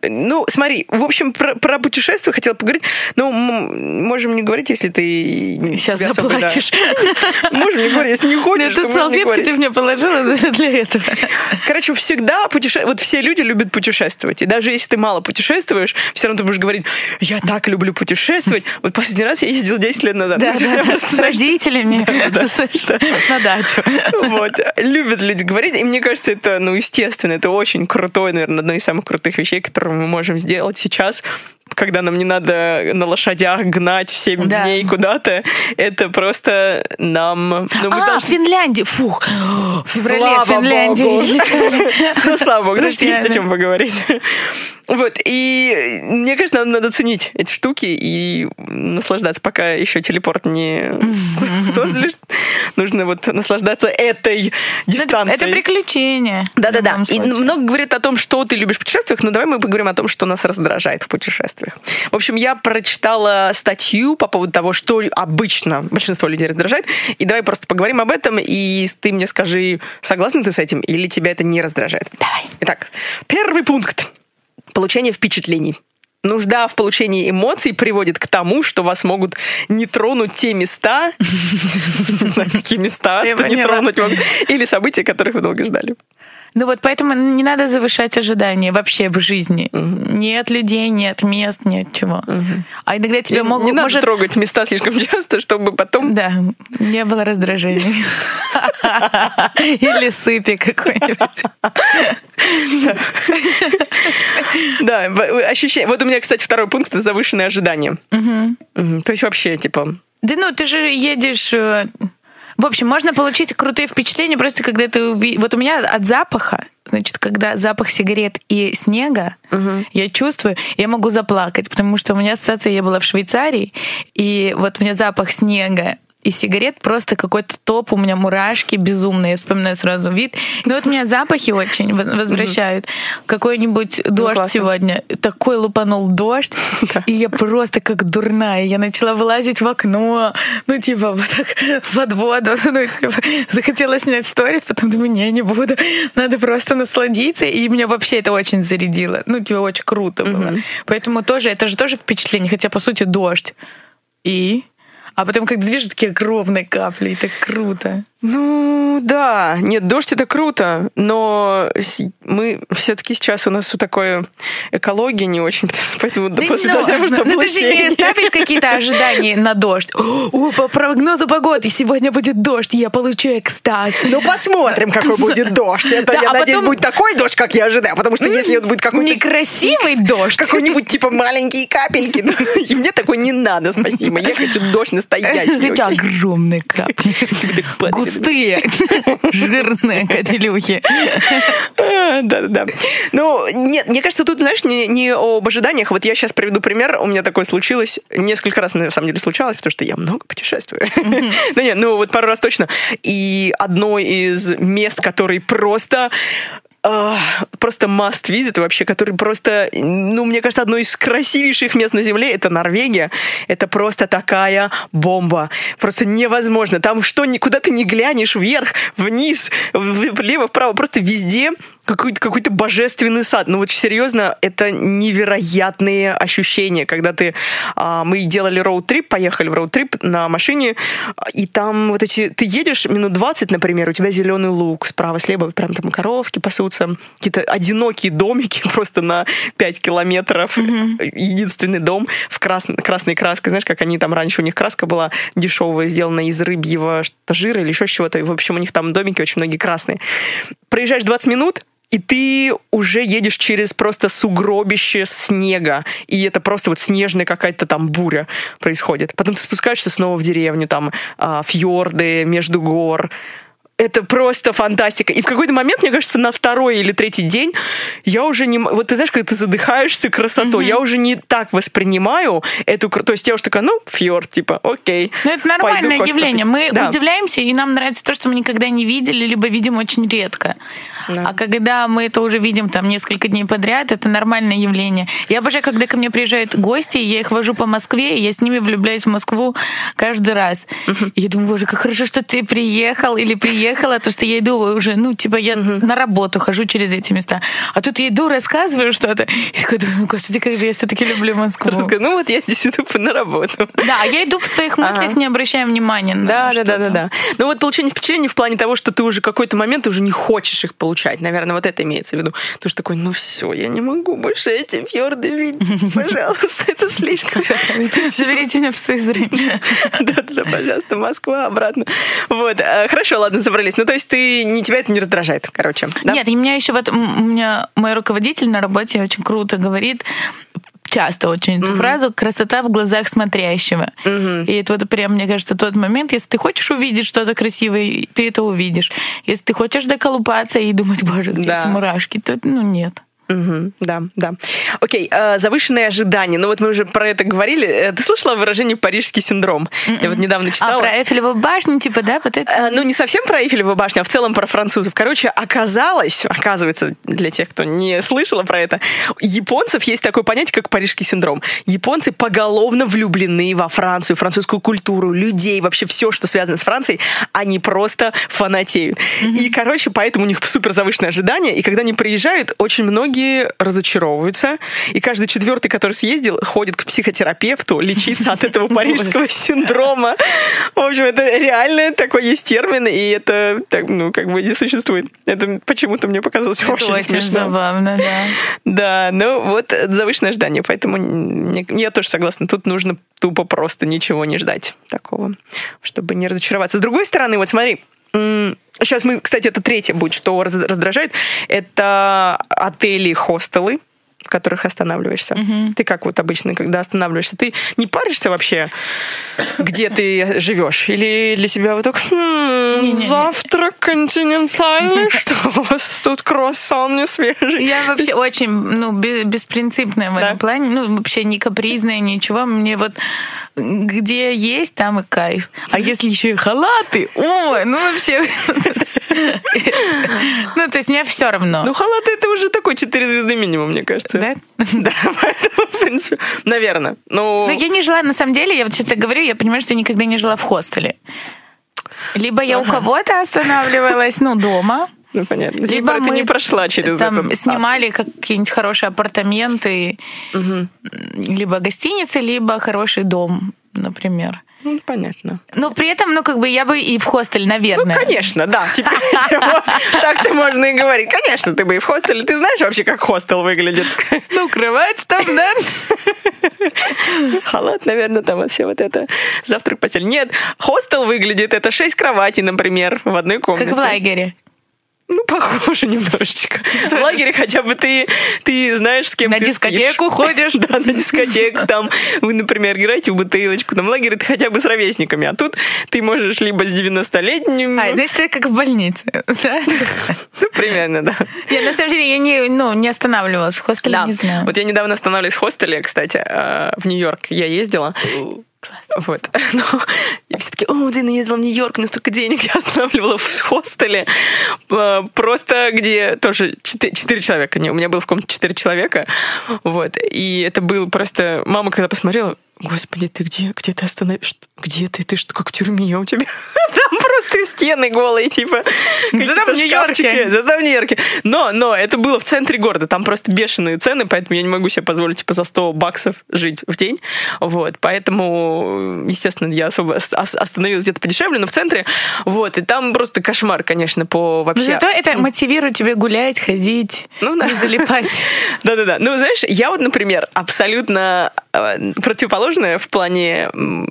Ну, смотри, в общем, про, про путешествия хотела поговорить. Ну, можем не говорить, если ты... Сейчас заплачешь. Да. Можем не говорить, если не хочешь. Тут салфетки ты мне положила для этого. Короче, всегда путешествовать... Вот все люди любят путешествовать. И даже если ты мало путешествуешь, все равно ты будешь говорить, я так люблю путешествовать. Вот последний раз я ездила десять лет назад. Да, да, да. С родителями на дачу. Вот. Любят люди говорить. И мне кажется, это, ну, естественно, это очень крутой, наверное, одно из самых крутых вещей, которые мы можем сделать сейчас, когда нам не надо на лошадях гнать семь да. дней куда-то. Это просто нам... Ну, мы а, должны... в Финляндии! Фух! В феврале в Финляндии. Ну, слава богу, значит, есть о чем поговорить. Вот, и мне кажется, нам надо ценить эти штуки и наслаждаться, пока еще телепорт не создали. Нужно вот наслаждаться этой дистанцией. Это приключение. Да-да-да. И много говорит о том, что ты любишь в путешествиях, но давай мы поговорим о том, что нас раздражает в путешествиях. В общем, я прочитала статью по поводу того, что обычно большинство людей раздражает, и давай просто поговорим об этом, и ты мне скажи, согласна ты с этим, или тебя это не раздражает? Давай. Итак, первый пункт. Получение впечатлений. Нужда в получении эмоций приводит к тому, что вас могут не тронуть те места, не знаю, какие места не тронуть могут, или события, которых вы долго ждали. Ну вот поэтому не надо завышать ожидания вообще в жизни. Uh-huh. Ни от людей, ни от мест, ни от чего. Uh-huh. А иногда тебе не, могут... Не надо может... трогать места слишком часто, чтобы потом... Да, не было раздражения. Или сыпи какой-нибудь. Да, ощущение... Вот у меня, кстати, второй пункт — это завышенные ожидания. То есть вообще, типа... Да ну, ты же едешь... В общем, можно получить крутые впечатления просто когда ты увидишь... Вот у меня от запаха, значит, когда запах сигарет и снега, uh-huh. я чувствую, я могу заплакать, потому что у меня ассоциация, я была в Швейцарии, и вот у меня запах снега и сигарет просто какой-то топ, у меня мурашки безумные, я вспоминаю сразу вид. Но вот меня запахи очень возвращают. Mm-hmm. Какой-нибудь дождь ну, сегодня, такой лупанул дождь, да. И я просто как дурная, я начала вылазить в окно, ну типа вот так под воду, ну типа захотела снять сторис, потом думаю, не, не буду, надо просто насладиться, и меня вообще это очень зарядило, ну типа очень круто было. Mm-hmm. Поэтому тоже, это же тоже впечатление, хотя по сути дождь. И... А потом, когда движут такие огромные капли, и так круто. Ну, да. Нет, дождь — это круто, но мы все-таки сейчас у нас вот такое экология не очень, поэтому да после ну, дождя может ну, ты же не ставишь какие-то ожидания на дождь. О, по прогнозу погоды сегодня будет дождь, я получу экстаз. Ну, посмотрим, какой будет дождь. Это, да, я а надеюсь, потом... будет такой дождь, как я ожидаю, потому что если это будет какой-то... Некрасивый дождь. Какой-нибудь, типа, маленькие капельки. И мне такой не надо, спасибо. Я хочу дождь настоящий. Хотя огромные капли. Густые, жирные капелюхи. Да-да-да. Ну, нет, мне кажется, тут, знаешь, не, не об ожиданиях. Вот я сейчас приведу пример. У меня такое случилось. Несколько раз, на самом деле, случалось, потому что я много путешествую. Да нет, ну вот пару раз точно. И одно из мест, которые просто... Uh, просто must visit вообще, который просто, ну, мне кажется, одно из красивейших мест на Земле — это Норвегия. Это просто такая бомба. Просто невозможно. Там что, куда ты не глянешь, вверх, вниз, влево, вправо, просто везде какой-то, какой-то божественный сад. Ну вот серьезно, это невероятные ощущения, когда ты... А, мы делали роуд-трип, поехали в роуд-трип на машине, и там вот эти... Ты едешь минут двадцать, например, у тебя зеленый луг, справа-слева прям там коровки пасутся, какие-то одинокие домики просто на пять километров. Mm-hmm. Единственный дом в красной, красной краской. Знаешь, как они там раньше, у них краска была дешевая, сделана из рыбьего жира или еще чего-то. И, в общем, у них там домики очень многие красные. Проезжаешь двадцать минут, и ты уже едешь через просто сугробище снега. И это просто вот снежная какая-то там буря происходит. Потом ты спускаешься снова в деревню, там а, фьорды между гор. Это просто фантастика. И в какой-то момент, мне кажется, на второй или третий день я уже не... Вот ты знаешь, когда ты задыхаешься красотой, mm-hmm. я уже не так воспринимаю эту... То есть я уже такая, ну, фьорд, типа, окей. Ну, это нормальное явление. Мы да. удивляемся, и нам нравится то, что мы никогда не видели, либо видим очень редко. Да. А когда мы это уже видим там несколько дней подряд, это нормальное явление. Я обожаю, когда ко мне приезжают гости, я их вожу по Москве, и я с ними влюбляюсь в Москву каждый раз. Mm-hmm. И я думаю, боже, как хорошо, что ты приехал или приехал. приехала, то что я иду уже, ну, типа, я угу. на работу хожу через эти места. А тут я иду, рассказываю что-то. И такая думаю, ну, господи, как же я все-таки люблю Москву. Ну, вот я здесь иду на работу. Да, я иду в своих мыслях, ага. не обращая внимания на да, что-то. Да, да, да, да. Ну, вот получение впечатлений в плане того, что ты уже какой-то момент уже не хочешь их получать. Наверное, вот это имеется в виду. Ты уже такой, ну, все, я не могу больше эти фьорды видеть. Пожалуйста, это слишком. Заберите меня в Сызрань. Да-да-да, пожалуйста, Москва, обратно. Вот, хорошо, ладно, собрались. Ну, то есть ты, не, тебя это не раздражает, короче. Да? Нет, и меня еще вот, у меня мой руководитель на работе очень круто говорит, часто очень эту mm-hmm. фразу «красота в глазах смотрящего». Mm-hmm. И это вот прям, мне кажется, тот момент, если ты хочешь увидеть что-то красивое, ты это увидишь. Если ты хочешь доколупаться и думать, боже, где да. эти мурашки, то, ну, нет. Угу, да, да. Окей, э, завышенные ожидания. Ну вот мы уже про это говорили. Ты слышала выражение «парижский синдром»? Mm-mm. Я вот недавно читала. А про Эйфелеву башню, типа, да? Вот это? Э, ну не совсем про Эйфелеву башню, а в целом про французов. Короче, оказалось, оказывается, для тех, кто не слышала про это, японцев есть такое понятие, как парижский синдром. Японцы поголовно влюблены во Францию, французскую культуру, людей, вообще все, что связано с Францией, они просто фанатеют. Mm-hmm. И, короче, поэтому у них супер завышенные ожидания, и когда они приезжают, очень многие разочаровываются, и каждый четвертый, который съездил, ходит к психотерапевту лечиться от этого парижского синдрома. В общем, это реально такой есть термин, и это так, ну, как бы не существует. Это почему-то мне показалось очень смешно. Очень забавно, да. Да, ну вот завышенное ожидание, поэтому я тоже согласна, тут нужно тупо просто ничего не ждать такого, чтобы не разочароваться. С другой стороны, вот смотри, сейчас мы, кстати, это третье будет, что раздражает. Это отели, хостелы, в которых останавливаешься. Uh-huh. Ты как вот обычно, когда останавливаешься, ты не паришься вообще, где ты живешь? Или для себя вот так, хм, завтрак континентальный, что у вас тут круассан не свежий? Я вообще очень, ну, беспринципная в этом плане, ну, вообще не капризная, ничего. Мне вот где есть, там и кайф. А если еще и халаты, ой, ну вообще... Ну, то есть мне все равно. Ну, халаты — это уже такой четыре звезды минимум, мне кажется. Да? Да, поэтому, в принципе, наверное. Ну, я не жила, на самом деле, я вот честно говорю, я понимаю, что я никогда не жила в хостеле. Либо я у кого-то останавливалась, ну, дома. Ну, понятно. Либо мы не прошла через там этот снимали какие-нибудь хорошие апартаменты, угу. либо гостиницы, либо хороший дом, например. Ну, понятно. Но при этом, ну, как бы я бы и в хостеле, наверное. Ну, конечно, да. Так-то можно и говорить. Конечно, ты бы и в хостеле. Ты знаешь вообще, как хостел выглядит? Ну, кровать там, да? Халат, наверное, там все вот это. Завтрак, постель. Нет, хостел выглядит, это шесть кроватей, например, в одной комнате. Как в лагере. Ну, похоже немножечко. В лагере хотя бы ты, ты знаешь, с кем на ты спишь. На дискотеку ходишь. Да, на дискотеку. Там вы, например, играете в бутылочку. Там в лагере ты хотя бы с ровесниками. А тут ты можешь либо с девяностолетним... А, значит, это как в больнице. Ну, примерно, да. Нет, на самом деле, я не, ну, не останавливалась в хостеле, не знаю. Вот я недавно останавливалась в хостеле, кстати, в Нью-Йорк. Я ездила. Класс. Вот. Но я все таки, о, Дина ездила в Нью-Йорк, на столько денег я останавливала в хостеле. Просто где тоже четыре, четыре человека. Не, у меня было в комнате четыре человека. Вот. И это был просто... Мама, когда посмотрела, господи, ты где? Где ты остановишься? Где ты? Ты что, как в тюрьме у тебя? Там просто стены голые, типа. Зато в Нью-Йорке. Зато в Нью-Йорке. Но, но это было в центре города. Там просто бешеные цены, поэтому я не могу себе позволить, типа, за сто баксов жить в день. Вот. Поэтому, естественно, я особо остановилась где-то подешевле, но в центре. Вот. И там просто кошмар, конечно, по вообще... Но зато это мотивирует тебя гулять, ходить, ну, да. не залипать. Да-да-да. Ну, знаешь, я вот, например, абсолютно противоположная в плане,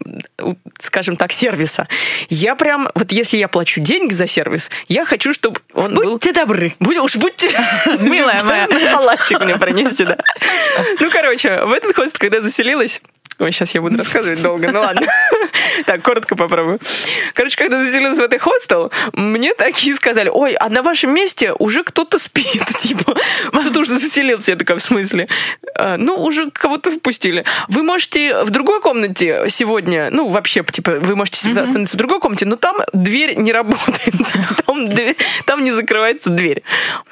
скажем так, сервиса. Я прям, вот если я плачу деньги за сервис, я хочу, чтобы он будьте был... Будьте добры. Будь, уж будьте... Милая моя. Халатик мне принесите, да. Ну, короче, в этот хостел, когда заселилась... Ой, сейчас я буду рассказывать долго, ну ладно. Так, коротко попробую. Короче, когда заселилась в этот хостел, мне такие сказали, ой, а на вашем месте уже кто-то спит, типа, кто-то уже заселился. Я такая, в смысле? А, ну, уже кого-то впустили. Вы можете в другой комнате сегодня, ну, вообще, типа, вы можете всегда остановиться в другой комнате, но там дверь не работает. Там, там не закрывается дверь.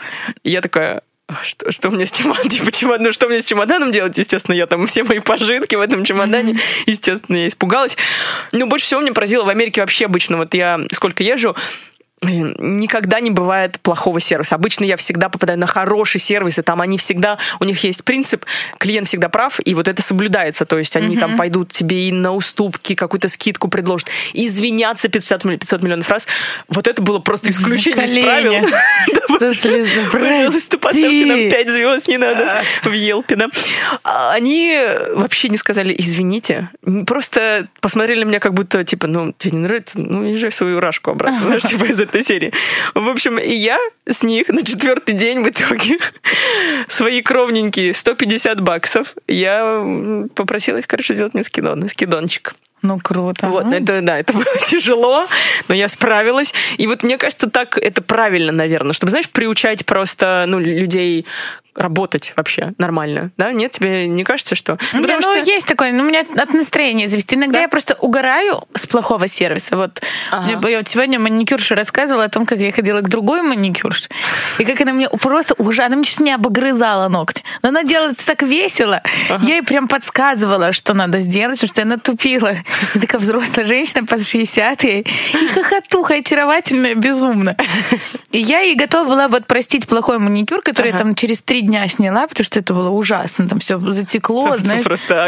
Я такая... Что, что мне с чемоданом, типа, чемодан, ну, что мне с чемоданом делать? Естественно, я там все мои пожитки в этом чемодане. Mm-hmm. Естественно, я испугалась. Но больше всего меня поразило в Америке вообще обычно. Вот я сколько езжу, никогда не бывает плохого сервиса. Обычно я всегда попадаю на хороший сервис, и там они всегда, у них есть принцип, клиент всегда прав, и вот это соблюдается. То есть они mm-hmm. там пойдут тебе и на уступки, какую-то скидку предложат, извиняться пятьсот миллионов раз. Вот это было просто исключение из правил. Пожалуйста, поставьте нам пять звезд, не надо в Елпе, да. Они вообще не сказали «извините», просто посмотрели на меня как будто, типа, ну, тебе не нравится? Ну, езжай свою рашку обратно, знаешь, типа из этой серии. В общем, и я с них на четвертый день в итоге свои кровненькие сто пятьдесят баксов я попросила их, короче, сделать мне скидон, скидончик. Ну, круто. Вот, ну, это, да, это было тяжело, но я справилась. И вот мне кажется, так это правильно, наверное, чтобы, знаешь, приучать просто, ну, людей работать вообще нормально, да? Нет, тебе не кажется, что... Ну, да, ну что... есть такое, ну, у меня от настроения зависит. Иногда да? я просто угораю с плохого сервиса. Вот ага. я вот сегодня маникюрша рассказывала о том, как я ходила к другой маникюрше, и как она мне просто ужасно, она мне чуть не обгрызала ногти. Но она делала это так весело. Ага. Я ей прям подсказывала, что надо сделать, потому что она тупила. И такая взрослая женщина под шестьдесят, и хохотуха, очаровательная, безумно. И я ей готова была вот простить плохой маникюр, который ага. я там через три дня сняла, потому что это было ужасно. Там все затекло, просто, знаешь. Просто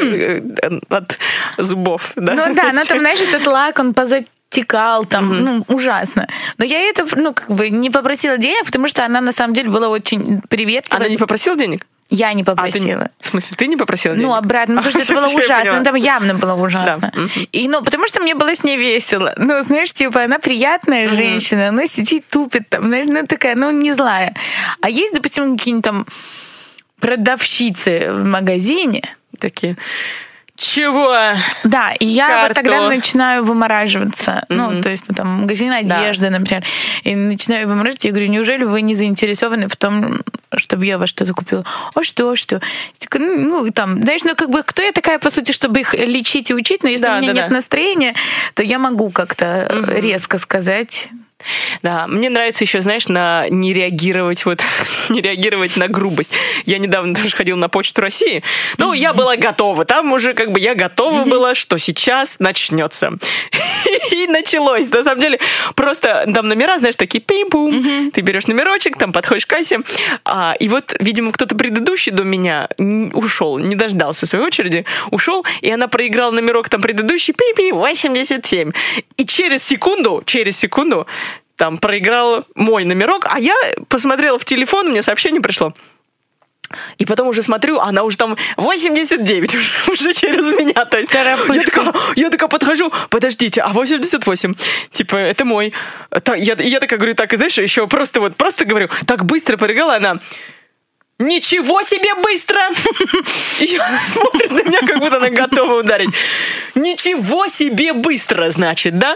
от зубов, да? Ну да, она там, знаешь, этот лак, он позатекал, там, mm-hmm. ну, ужасно. Но я это, ну, как бы не попросила денег, потому что она, на самом деле, была очень приветлива. Она не попросила денег? Я не попросила. А ты, в смысле, ты не попросила денег? Ну, обратно, потому что это было ужасно. Ну, там явно было ужасно. Да. И, ну, потому что мне было с ней весело. Ну, знаешь, типа, она приятная mm-hmm. женщина, она сидит, тупит там, знаешь, ну, такая, ну, не злая. А есть, допустим, какие-нибудь там продавщицы в магазине. Такие... Чего? Да, и я Карту. вот тогда начинаю вымораживаться. Mm-hmm. Ну, то есть там магазин одежды, да. например. И начинаю вымораживать. Я говорю, неужели вы не заинтересованы в том, чтобы я во что-то купила? А что, что? Ну, там, знаешь, ну, как бы, кто я такая, по сути, чтобы их лечить и учить? Но если да, у меня да, нет да. настроения, то я могу как-то mm-hmm. резко сказать... Да, мне нравится еще, знаешь, на не реагировать, вот, не реагировать на грубость. Я недавно тоже ходила на Почту России, ну, я была готова, там уже как бы я готова была, что сейчас начнется. И началось. На самом деле, просто там номера, знаешь, такие пим-пум, ты берешь номерочек, там подходишь к кассе, а, и вот, видимо, кто-то предыдущий до меня ушел, не дождался своей очереди, ушел, и она проиграла номерок там предыдущий, пи-пи, восемьдесят семь. И через секунду, через секунду там проиграл мой номерок, а я посмотрела в телефон, мне сообщение пришло. И потом уже смотрю, она уже там восемьдесят девять, уже, уже через меня. То есть я, такая, я такая подхожу, подождите, а восемьдесят восемь? Типа, это мой. Я, я такая говорю, так, и знаешь, еще просто вот, просто говорю, так быстро проиграла она. Ничего себе быстро! И смотрит на меня, как будто она готова ударить. Ничего себе быстро, значит, да?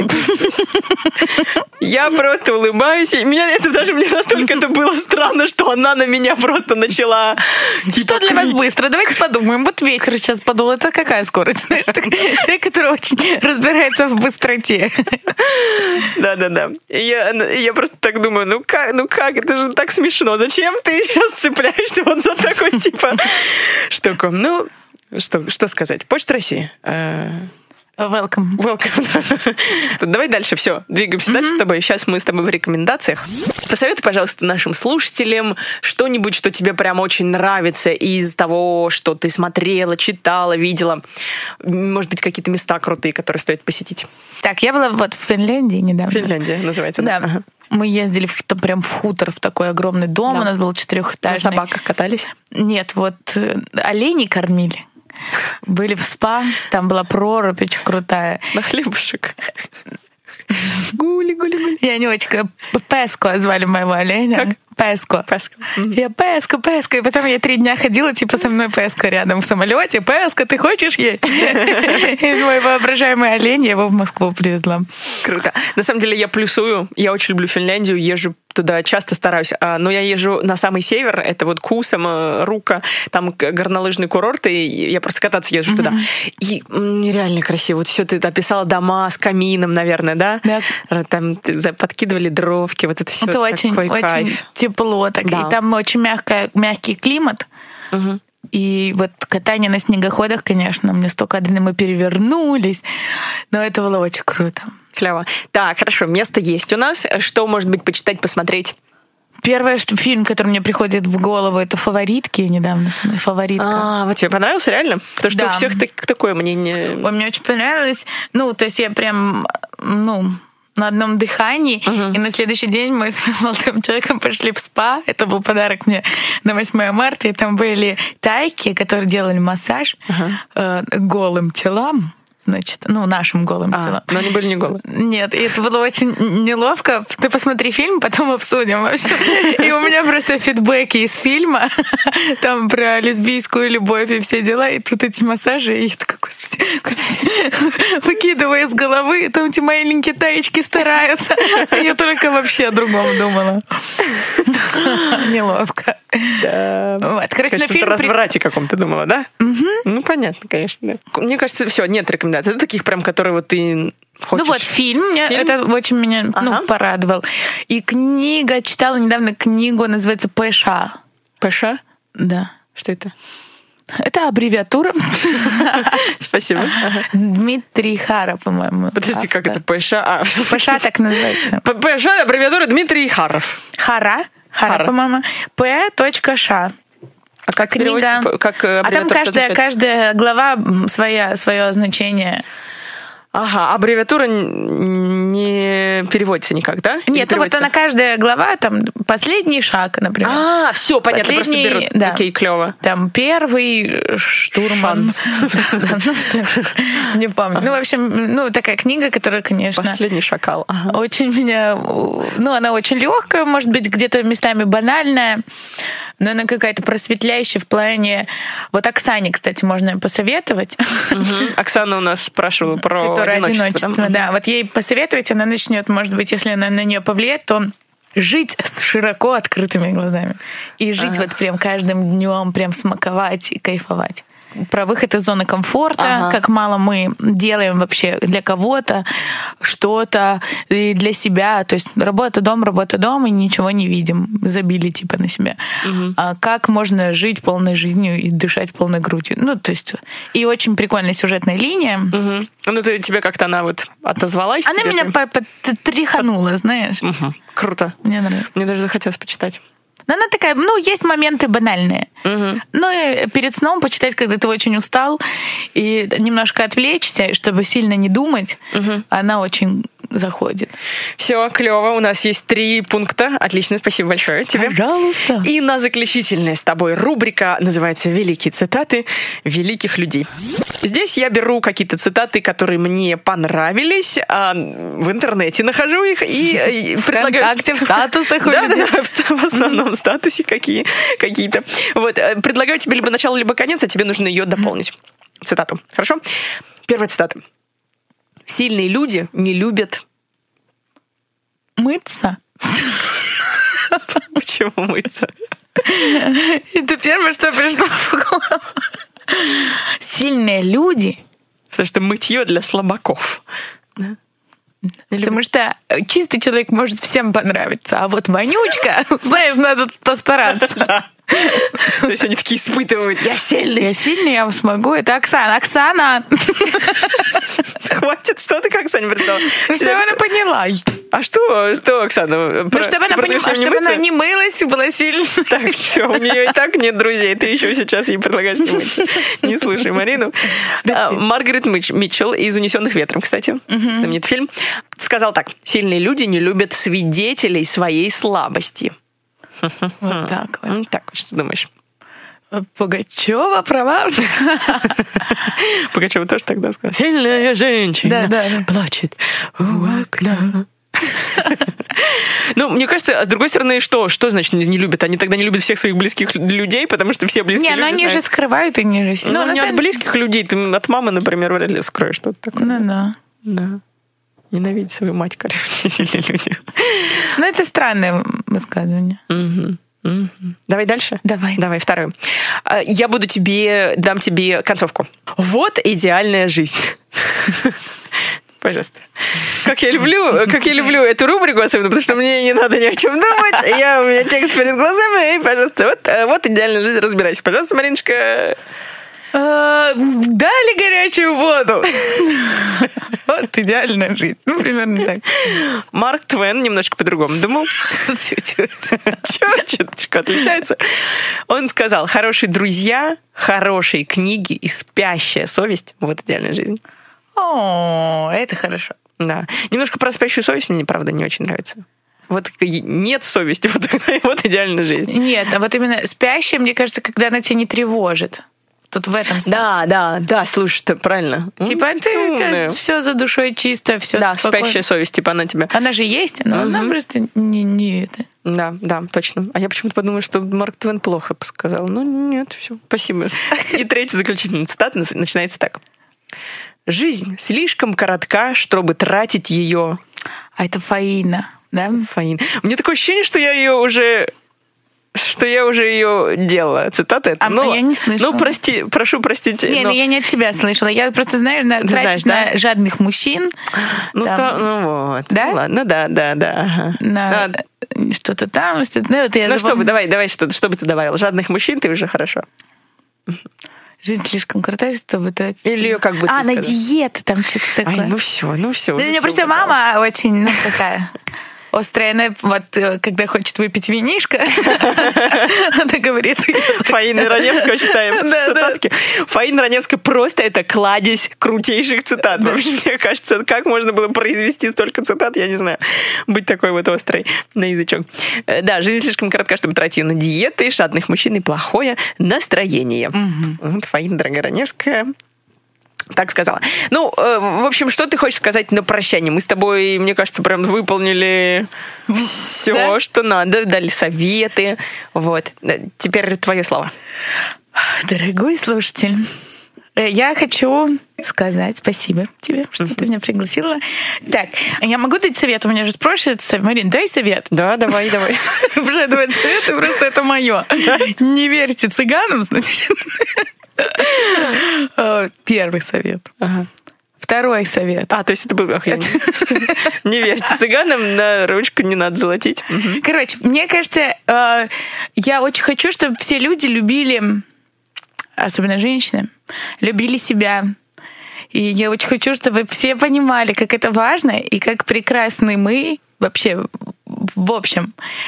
Я просто улыбаюсь. И меня это даже мне настолько это было странно, что она на меня просто начала... Типа, что для вас быстро? Давайте подумаем. Вот ветер сейчас подул. Это какая скорость? Знаешь, человек, который очень разбирается в быстроте. Да-да-да. Я, я просто так думаю, ну как, ну как? Это же так смешно. Зачем ты сейчас цепляешься вот за такой типа штуку? Ну, что, что сказать? Почта России. Welcome. Welcome. Давай дальше, все, двигаемся mm-hmm. дальше с тобой. Сейчас мы с тобой в рекомендациях. Посоветуй, пожалуйста, нашим слушателям что-нибудь, что тебе прям очень нравится из того, что ты смотрела, читала, видела. Может быть, какие-то места крутые, которые стоит посетить. Так, я была вот в Финляндии недавно. Финляндия называется, да? Да. Ага. Мы ездили в, там, прям в хутор, в такой огромный дом. Да. У нас был четырехэтажный. На собаках катались? Нет, вот оленей кормили. Были в спа, там была прорубь очень крутая. На хлебушек. Гули-гули-гули. Я не очень... Песко звали моего оленя. Как? Песко. Песко. Я Песко, Песко. И потом я три дня ходила, типа, со мной Песко рядом в самолете. Песко, ты хочешь есть? И мой воображаемый олень, я его в Москву привезла. Круто. На самом деле я плюсую. Я очень люблю Финляндию, езжу туда часто стараюсь. Но я езжу на самый север, это вот Кусама, Рука, там горнолыжный курорт, и я просто кататься езжу mm-hmm. туда. И нереально красиво. Вот все ты описала, дома с камином, наверное, да? Да. Там подкидывали дровки, вот это все. Это очень, очень тепло. Так. Да. И там очень мягкая, мягкий климат. Угу. И вот катание на снегоходах, конечно, мне столько адреналина, мы перевернулись, но это было очень круто. Клево. Так, хорошо, место есть у нас. Что, может быть, почитать, посмотреть? Первый что, фильм, который мне приходит в голову, это «Фаворитки». Я недавно смотрела «Фаворитка». А, вот тебе понравился реально? Потому что да. у всех так, такое мнение. Ой, мне очень понравилось. Ну, то есть я прям, ну... на одном дыхании, uh-huh. и на следующий день мы с моим молодым человеком пошли в спа. Это был подарок мне на восьмое марта, и там были тайки, которые делали массаж uh-huh. э, голым телам. Значит, ну, нашим голым а, телом. Но они были не голые. Нет, и это было очень неловко. Ты посмотри фильм, потом обсудим вообще. И у меня просто фидбэки из фильма, там про лесбийскую любовь и все дела, и тут эти массажи, и я такая, господи, господи, выкидывая из головы, там эти маленькие таечки стараются. А я только вообще о другом думала. Неловко. Да. Вот. Короче, конечно, на фильм... о разврате каком-то думала, да? Угу. Ну, понятно, конечно. Да. Мне кажется, все, нет рекомендаций. Это таких прям, которые вот ты хочешь. Ну вот, фильм, фильм? это очень меня ага. ну, порадовал. И книга, читала недавно книгу, называется «ПШ». «ПШ»? Да. Что это? Это аббревиатура. Спасибо. Дмитрий Хара, по-моему. Подожди, как это? ПШ? ПШ так называется. ПШ, аббревиатура Дмитрий Харов. Хара. Хара, по-моему. П.Ш. А как книга? Как а там каждая, каждая глава своя, свое значение. Ага, аббревиатура не переводится никак, да? Нет, ну вот она каждая глава, там последний шаг, например. А, все, понятно, просто берут. Да. Окей, клево. Там первый штурман. Не помню. Ну, в общем, ну такая книга, которая, конечно... Последний шакал. Очень меня... Ну, она очень легкая, может быть, где-то местами банальная, но она какая-то просветляющая в плане... Вот Оксане, кстати, можно посоветовать. Оксана у нас спрашивала про одиночество. одиночество да? да, вот ей посоветовать, она начнет, может быть, если она на нее повлияет, то жить с широко открытыми глазами. И жить ага. вот прям каждым днем, прям смаковать и кайфовать. Про выход из зоны комфорта, ага. как мало мы делаем вообще для кого-то что-то и для себя. То есть работа, дом, работа, дом, и ничего не видим. Забили типа на себя. Угу. А как можно жить полной жизнью и дышать полной грудью? Ну, то есть... И очень прикольная сюжетная линия. Угу. Ну, ты, тебе как-то она вот отозвалась? Она меня потряханула, знаешь. Угу. Круто. Мне нравится. Мне даже захотелось почитать. Но она такая, ну, есть моменты банальные. Угу. Ну, и перед сном почитать, когда ты очень устал, и немножко отвлечься, чтобы сильно не думать, угу. она очень заходит. Все, клево. У нас есть три пункта. Отлично, спасибо большое тебе. Пожалуйста. И на заключительная с тобой рубрика называется «Великие цитаты великих людей». Здесь я беру какие-то цитаты, которые мне понравились, а в интернете нахожу их и предлагаю... ВКонтакте, в статусах. Да-да-да, в основном статусе какие, какие-то. Вот, предлагаю тебе либо начало, либо конец, а тебе нужно ее дополнить. Цитату. Хорошо? Первая цитата. Сильные люди не любят... Мыться. Почему мыться? Это первое, что пришло в голову. Сильные люди... Потому что мытье для слабаков. Да? Потому что чистый человек может всем понравиться, а вот вонючка, знаешь, надо постараться. То есть они такие испытывают: я сильный. Я сильный, я смогу. Это Оксана. Оксана! Хватит, что ты как Оксане придала? Чтобы она поняла. А что, что Оксана? Ну, чтобы она поняла, чтобы она не мылась и была сильной. Так, все, у нее и так нет друзей. Ты еще сейчас ей предлагаешь не мыться. Не слушай Марину. Маргарет Митчелл из «Унесенных ветром», кстати, знаменитый фильм, сказал так: сильные люди не любят свидетелей своей слабости. Вот так вот. Ну, так, что думаешь? Пугачева права. Пугачева тоже тогда сказала: сильная женщина да, да, плачет у окна. Ну, мне кажется, а с другой стороны, что? Что значит не любят? Они тогда не любят всех своих близких людей, потому что все близкие люди. Не, ну они же скрывают, они же... Ну, не от близких людей, ты от мамы, например, вряд ли скроешь что-то такое. Ну, да. Да. Ненавидеть свою мать, короче, сильные люди. Ну, это странное высказывание. Угу. Угу. Давай дальше? Давай. Давай, вторую. Я буду тебе, дам тебе концовку. Вот идеальная жизнь. Пожалуйста. Как я люблю, как я люблю эту рубрику, особенно, потому что мне не надо ни о чем думать. Я, у меня текст перед глазами, и, пожалуйста, вот, вот идеальная жизнь, разбирайся. Пожалуйста, Мариночка. Дали горячую воду. Вот идеальная жизнь. Ну, примерно так. Марк Твен немножко по-другому думал. Чуть-чуть. Чуть-чуточку отличается. Он сказал, хорошие друзья, хорошие книги и спящая совесть. Вот идеальная жизнь. О, это хорошо. Да. Немножко про спящую совесть мне, правда, не очень нравится. Вот нет совести, вот, вот идеальная жизнь. Нет, а вот именно спящая, мне кажется, когда она тебя не тревожит. Тут в этом смысле. Да, да, да, слушай, ты правильно. Типа ты, у тебя все за душой чисто, все да, спокойно. Спящая совесть, типа она тебя... Она же есть, но угу. она просто не, не это. Да, да, точно. А я почему-то подумала, что Марк Твен плохо сказал. Ну, нет, все, спасибо. И третья заключительная цитата начинается так. «Жизнь слишком коротка, чтобы тратить ее...» А это Фаина, да? Фаина. У меня такое ощущение, что я ее уже... Что я уже ее делала. Цитата это. А ну, я не слышала. Ну, прости, прошу простите. Не, но... ну я не от тебя слышала. Я просто знаю, на, тратить знаешь, на да? жадных мужчин. Ну, там... то, ну вот. Да? Ну, ладно, да, да, да. Ага. На да. Что-то там, что-то... Ну, вот я ну запом... что бы, давай, давай, что, что бы ты добавил? Жадных мужчин ты уже хорошо. Жизнь слишком коротая, чтобы тратить... Или ее как бы А, ты на сказала. диете там что-то такое. Ай, ну все, ну все. Да, у меня просто мама очень, ну, такая... Острая, она вот когда хочет выпить винишко, она говорит... Фаина Раневская читаем цитатки. Фаина Раневская просто это кладезь крутейших цитат. Мне кажется, как можно было произвести столько цитат, я не знаю. Быть такой вот острой на язычок. Да, жизнь слишком коротка, чтобы тратить ее на диеты, жадных мужчин и плохое настроение. Фаина, дорогая Раневская... Так сказала. Ну, э, в общем, что ты хочешь сказать на прощание? Мы с тобой, мне кажется, прям выполнили все, да? Что надо, дали советы. Вот. Теперь твое слово. Дорогой слушатель, я хочу сказать спасибо тебе, что ты меня пригласила. Так, я могу дать совет? У меня же спрашивают, Марин, дай совет. Да, давай, давай. Уже давать советы, просто это мое. Не верьте цыганам, значит. Первый совет. Ага. Второй совет. А, то есть это был... Ах, я не... не верьте цыганам, на ручку не надо золотить. Угу. Короче, мне кажется, э, я очень хочу, чтобы все люди любили, особенно женщины, любили себя. И я очень хочу, чтобы все понимали, как это важно и как прекрасны мы вообще... в общем,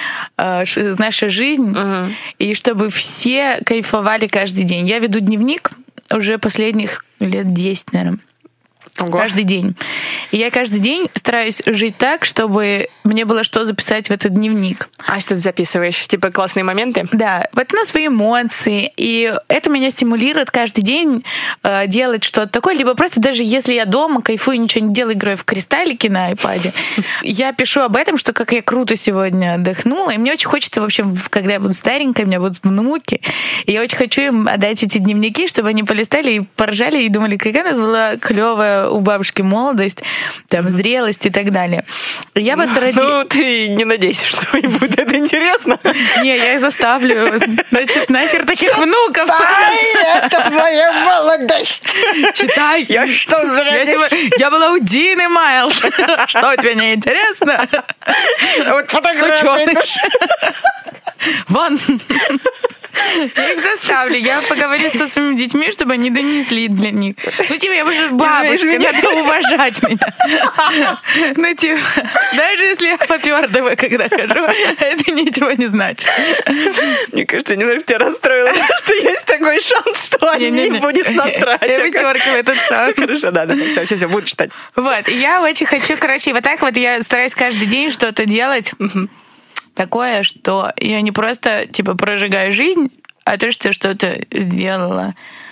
наша жизнь, uh-huh. и чтобы все кайфовали каждый день. Я веду дневник уже последних лет десять, наверное. Ого. Каждый день. И я каждый день стараюсь жить так, чтобы мне было что записать в этот дневник. А что ты записываешь? Типа классные моменты? Да, вот ну, свои эмоции. И это меня стимулирует каждый день э, делать что-то такое. Либо просто даже если я дома кайфую, ничего не делаю, играю в кристаллики на айпаде, я пишу об этом, что как я круто сегодня отдохнула. И мне очень хочется, в общем, когда я буду старенькая, у меня будут внуки, и я очень хочу им отдать эти дневники, чтобы они полистали и поржали, и думали, какая у нас была клевая у бабушки молодость, там, зрелость и так далее. Я вот ради... Ну, ты не надейся, что им будет это интересно. Не, я их заставлю. Значит, нахер таких внуков. Читай, это моя молодость. Читай. Я что, зря... Я, сегодня... я была у Дины Майл. Что, тебе не интересно? Вот фотографии. Вон. Я их заставлю. Я поговорю со своими детьми, чтобы они донесли для них. Ну, типа, я уже бабушка, надо уважать меня. Ну, типа, даже если я попёрдываю, когда хожу, это ничего не значит. Мне кажется, немного тебя расстроило, что есть такой шанс, что они не, не, не. будут насрать. Я вычеркиваю этот шанс. Хорошо, да, да, все, все, все, буду читать. Вот, и я очень хочу, короче, вот так вот я стараюсь каждый день что-то делать. Такое, что я не просто, типа, прожигаю жизнь, а то, что что-то сделала.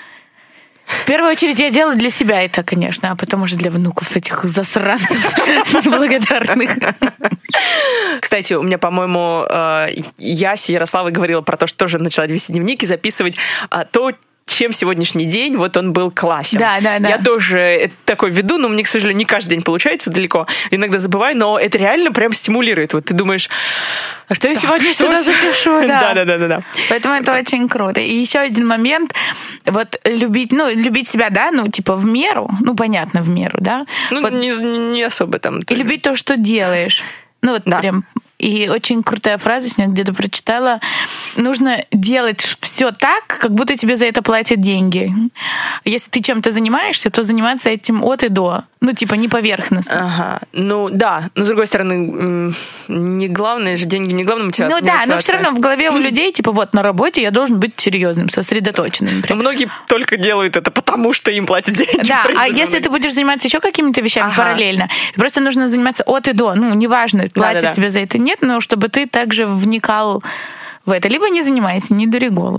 В первую очередь я делаю для себя это, конечно, а потом уже для внуков этих засранцев неблагодарных. Кстати, у меня, по-моему, я с Ярославой говорила про то, что тоже начала вести дневник и записывать то, чем сегодняшний день, вот он был классен. Да, да, да. Я тоже такой веду, но мне, к сожалению, не каждый день получается далеко. Иногда забываю, но это реально прям стимулирует. Вот ты думаешь... А что я сегодня что сюда запишу? Да, да, да, да, да. Поэтому это очень круто. И еще один момент, вот любить, ну, любить себя, да, ну, типа в меру, ну, понятно, в меру, да. Ну, вот. не, не особо там. И любить то, что делаешь. Ну, вот да. Прям... И очень крутая фраза, сегодня где-то прочитала. Нужно делать все так, как будто тебе за это платят деньги. Если ты чем-то занимаешься, то заниматься этим от и до. Ну, типа, не поверхностно. Ага. Ну, да. Но, с другой стороны, не главное же деньги, не главное мотивация. Ну, да, но все равно в голове у людей, типа, вот, на работе я должен быть серьезным, сосредоточенным. Но многие только делают это потому, что им платят деньги. Да, а если ты будешь заниматься еще какими-то вещами ага. параллельно, просто нужно заниматься от и до. Ну, неважно, платят да, да, тебе да. за это, нет, но чтобы ты также вникал в это. Либо не занимайся, не дури голову.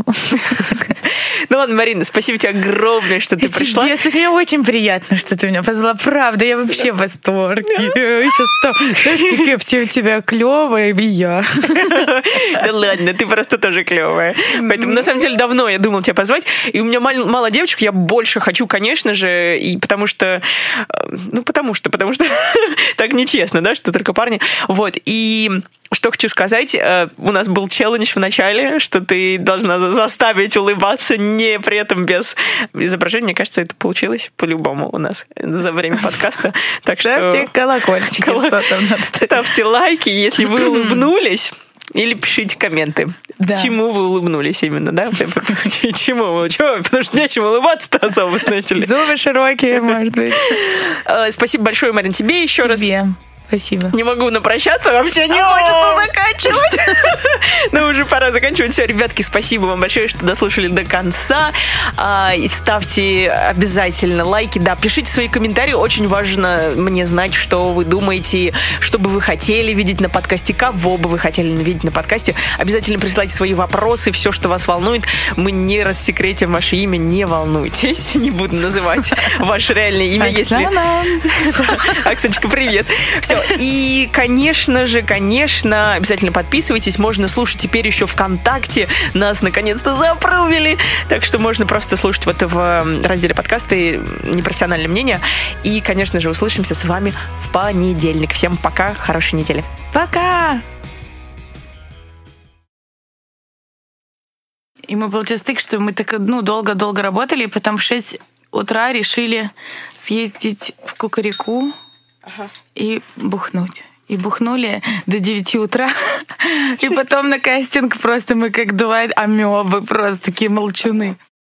Ну ладно, Марина, спасибо тебе огромное, что ты пришла. Тебе, спасибо, мне очень приятно, что ты меня позвала. Правда, я вообще в восторге. Сейчас там, знаешь, теперь все у тебя клевые, и я. Да ладно, ты просто тоже клевая. Поэтому, на самом деле, давно я думала тебя позвать. И у меня мало девочек, я больше хочу, конечно же, и потому что... Ну, потому что, потому что так нечестно, да, что только парни. Вот, и... Что хочу сказать, у нас был челлендж в начале, что ты должна заставить улыбаться, не при этом без изображения. Мне кажется, это получилось по-любому у нас за время подкаста. Так что ставьте колокольчики, Коло... что там надо ставить. Ставьте лайки, если вы улыбнулись. Или пишите комменты. Да. Чему вы улыбнулись именно, да? Чему? Чего? Потому что нечем улыбаться-то особо, знаете ли. Зубы широкие, может быть. Спасибо большое, Марин, тебе еще раз. Тебе. Спасибо. Не могу напрощаться, вообще не хочется заканчивать. Но уже пора заканчивать. Все, ребятки, спасибо вам большое, что дослушали до конца. И ставьте обязательно лайки. Да, пишите свои комментарии. Очень важно мне знать, что вы думаете, что бы вы хотели видеть на подкасте, кого бы вы хотели видеть на подкасте. Обязательно присылайте свои вопросы, все, что вас волнует. Мы не рассекретим ваше имя, не волнуйтесь. Не буду называть ваше реальное имя, если... Оксаночка, привет. Все. И, конечно же, конечно, обязательно подписывайтесь. Можно слушать теперь еще ВКонтакте. Нас наконец-то запрувили. Так что можно просто слушать вот в разделе подкасты «Непрофессиональное мнение». И, конечно же, услышимся с вами в понедельник. Всем пока, хорошей недели. Пока! И мы, получилось так, что мы так, ну, долго-долго работали, и потом в шесть утра решили съездить в Кукареку. Ага. И бухнуть. И бухнули до девяти утра. И потом на кастинг просто мы как два амебы, просто такие молчуны.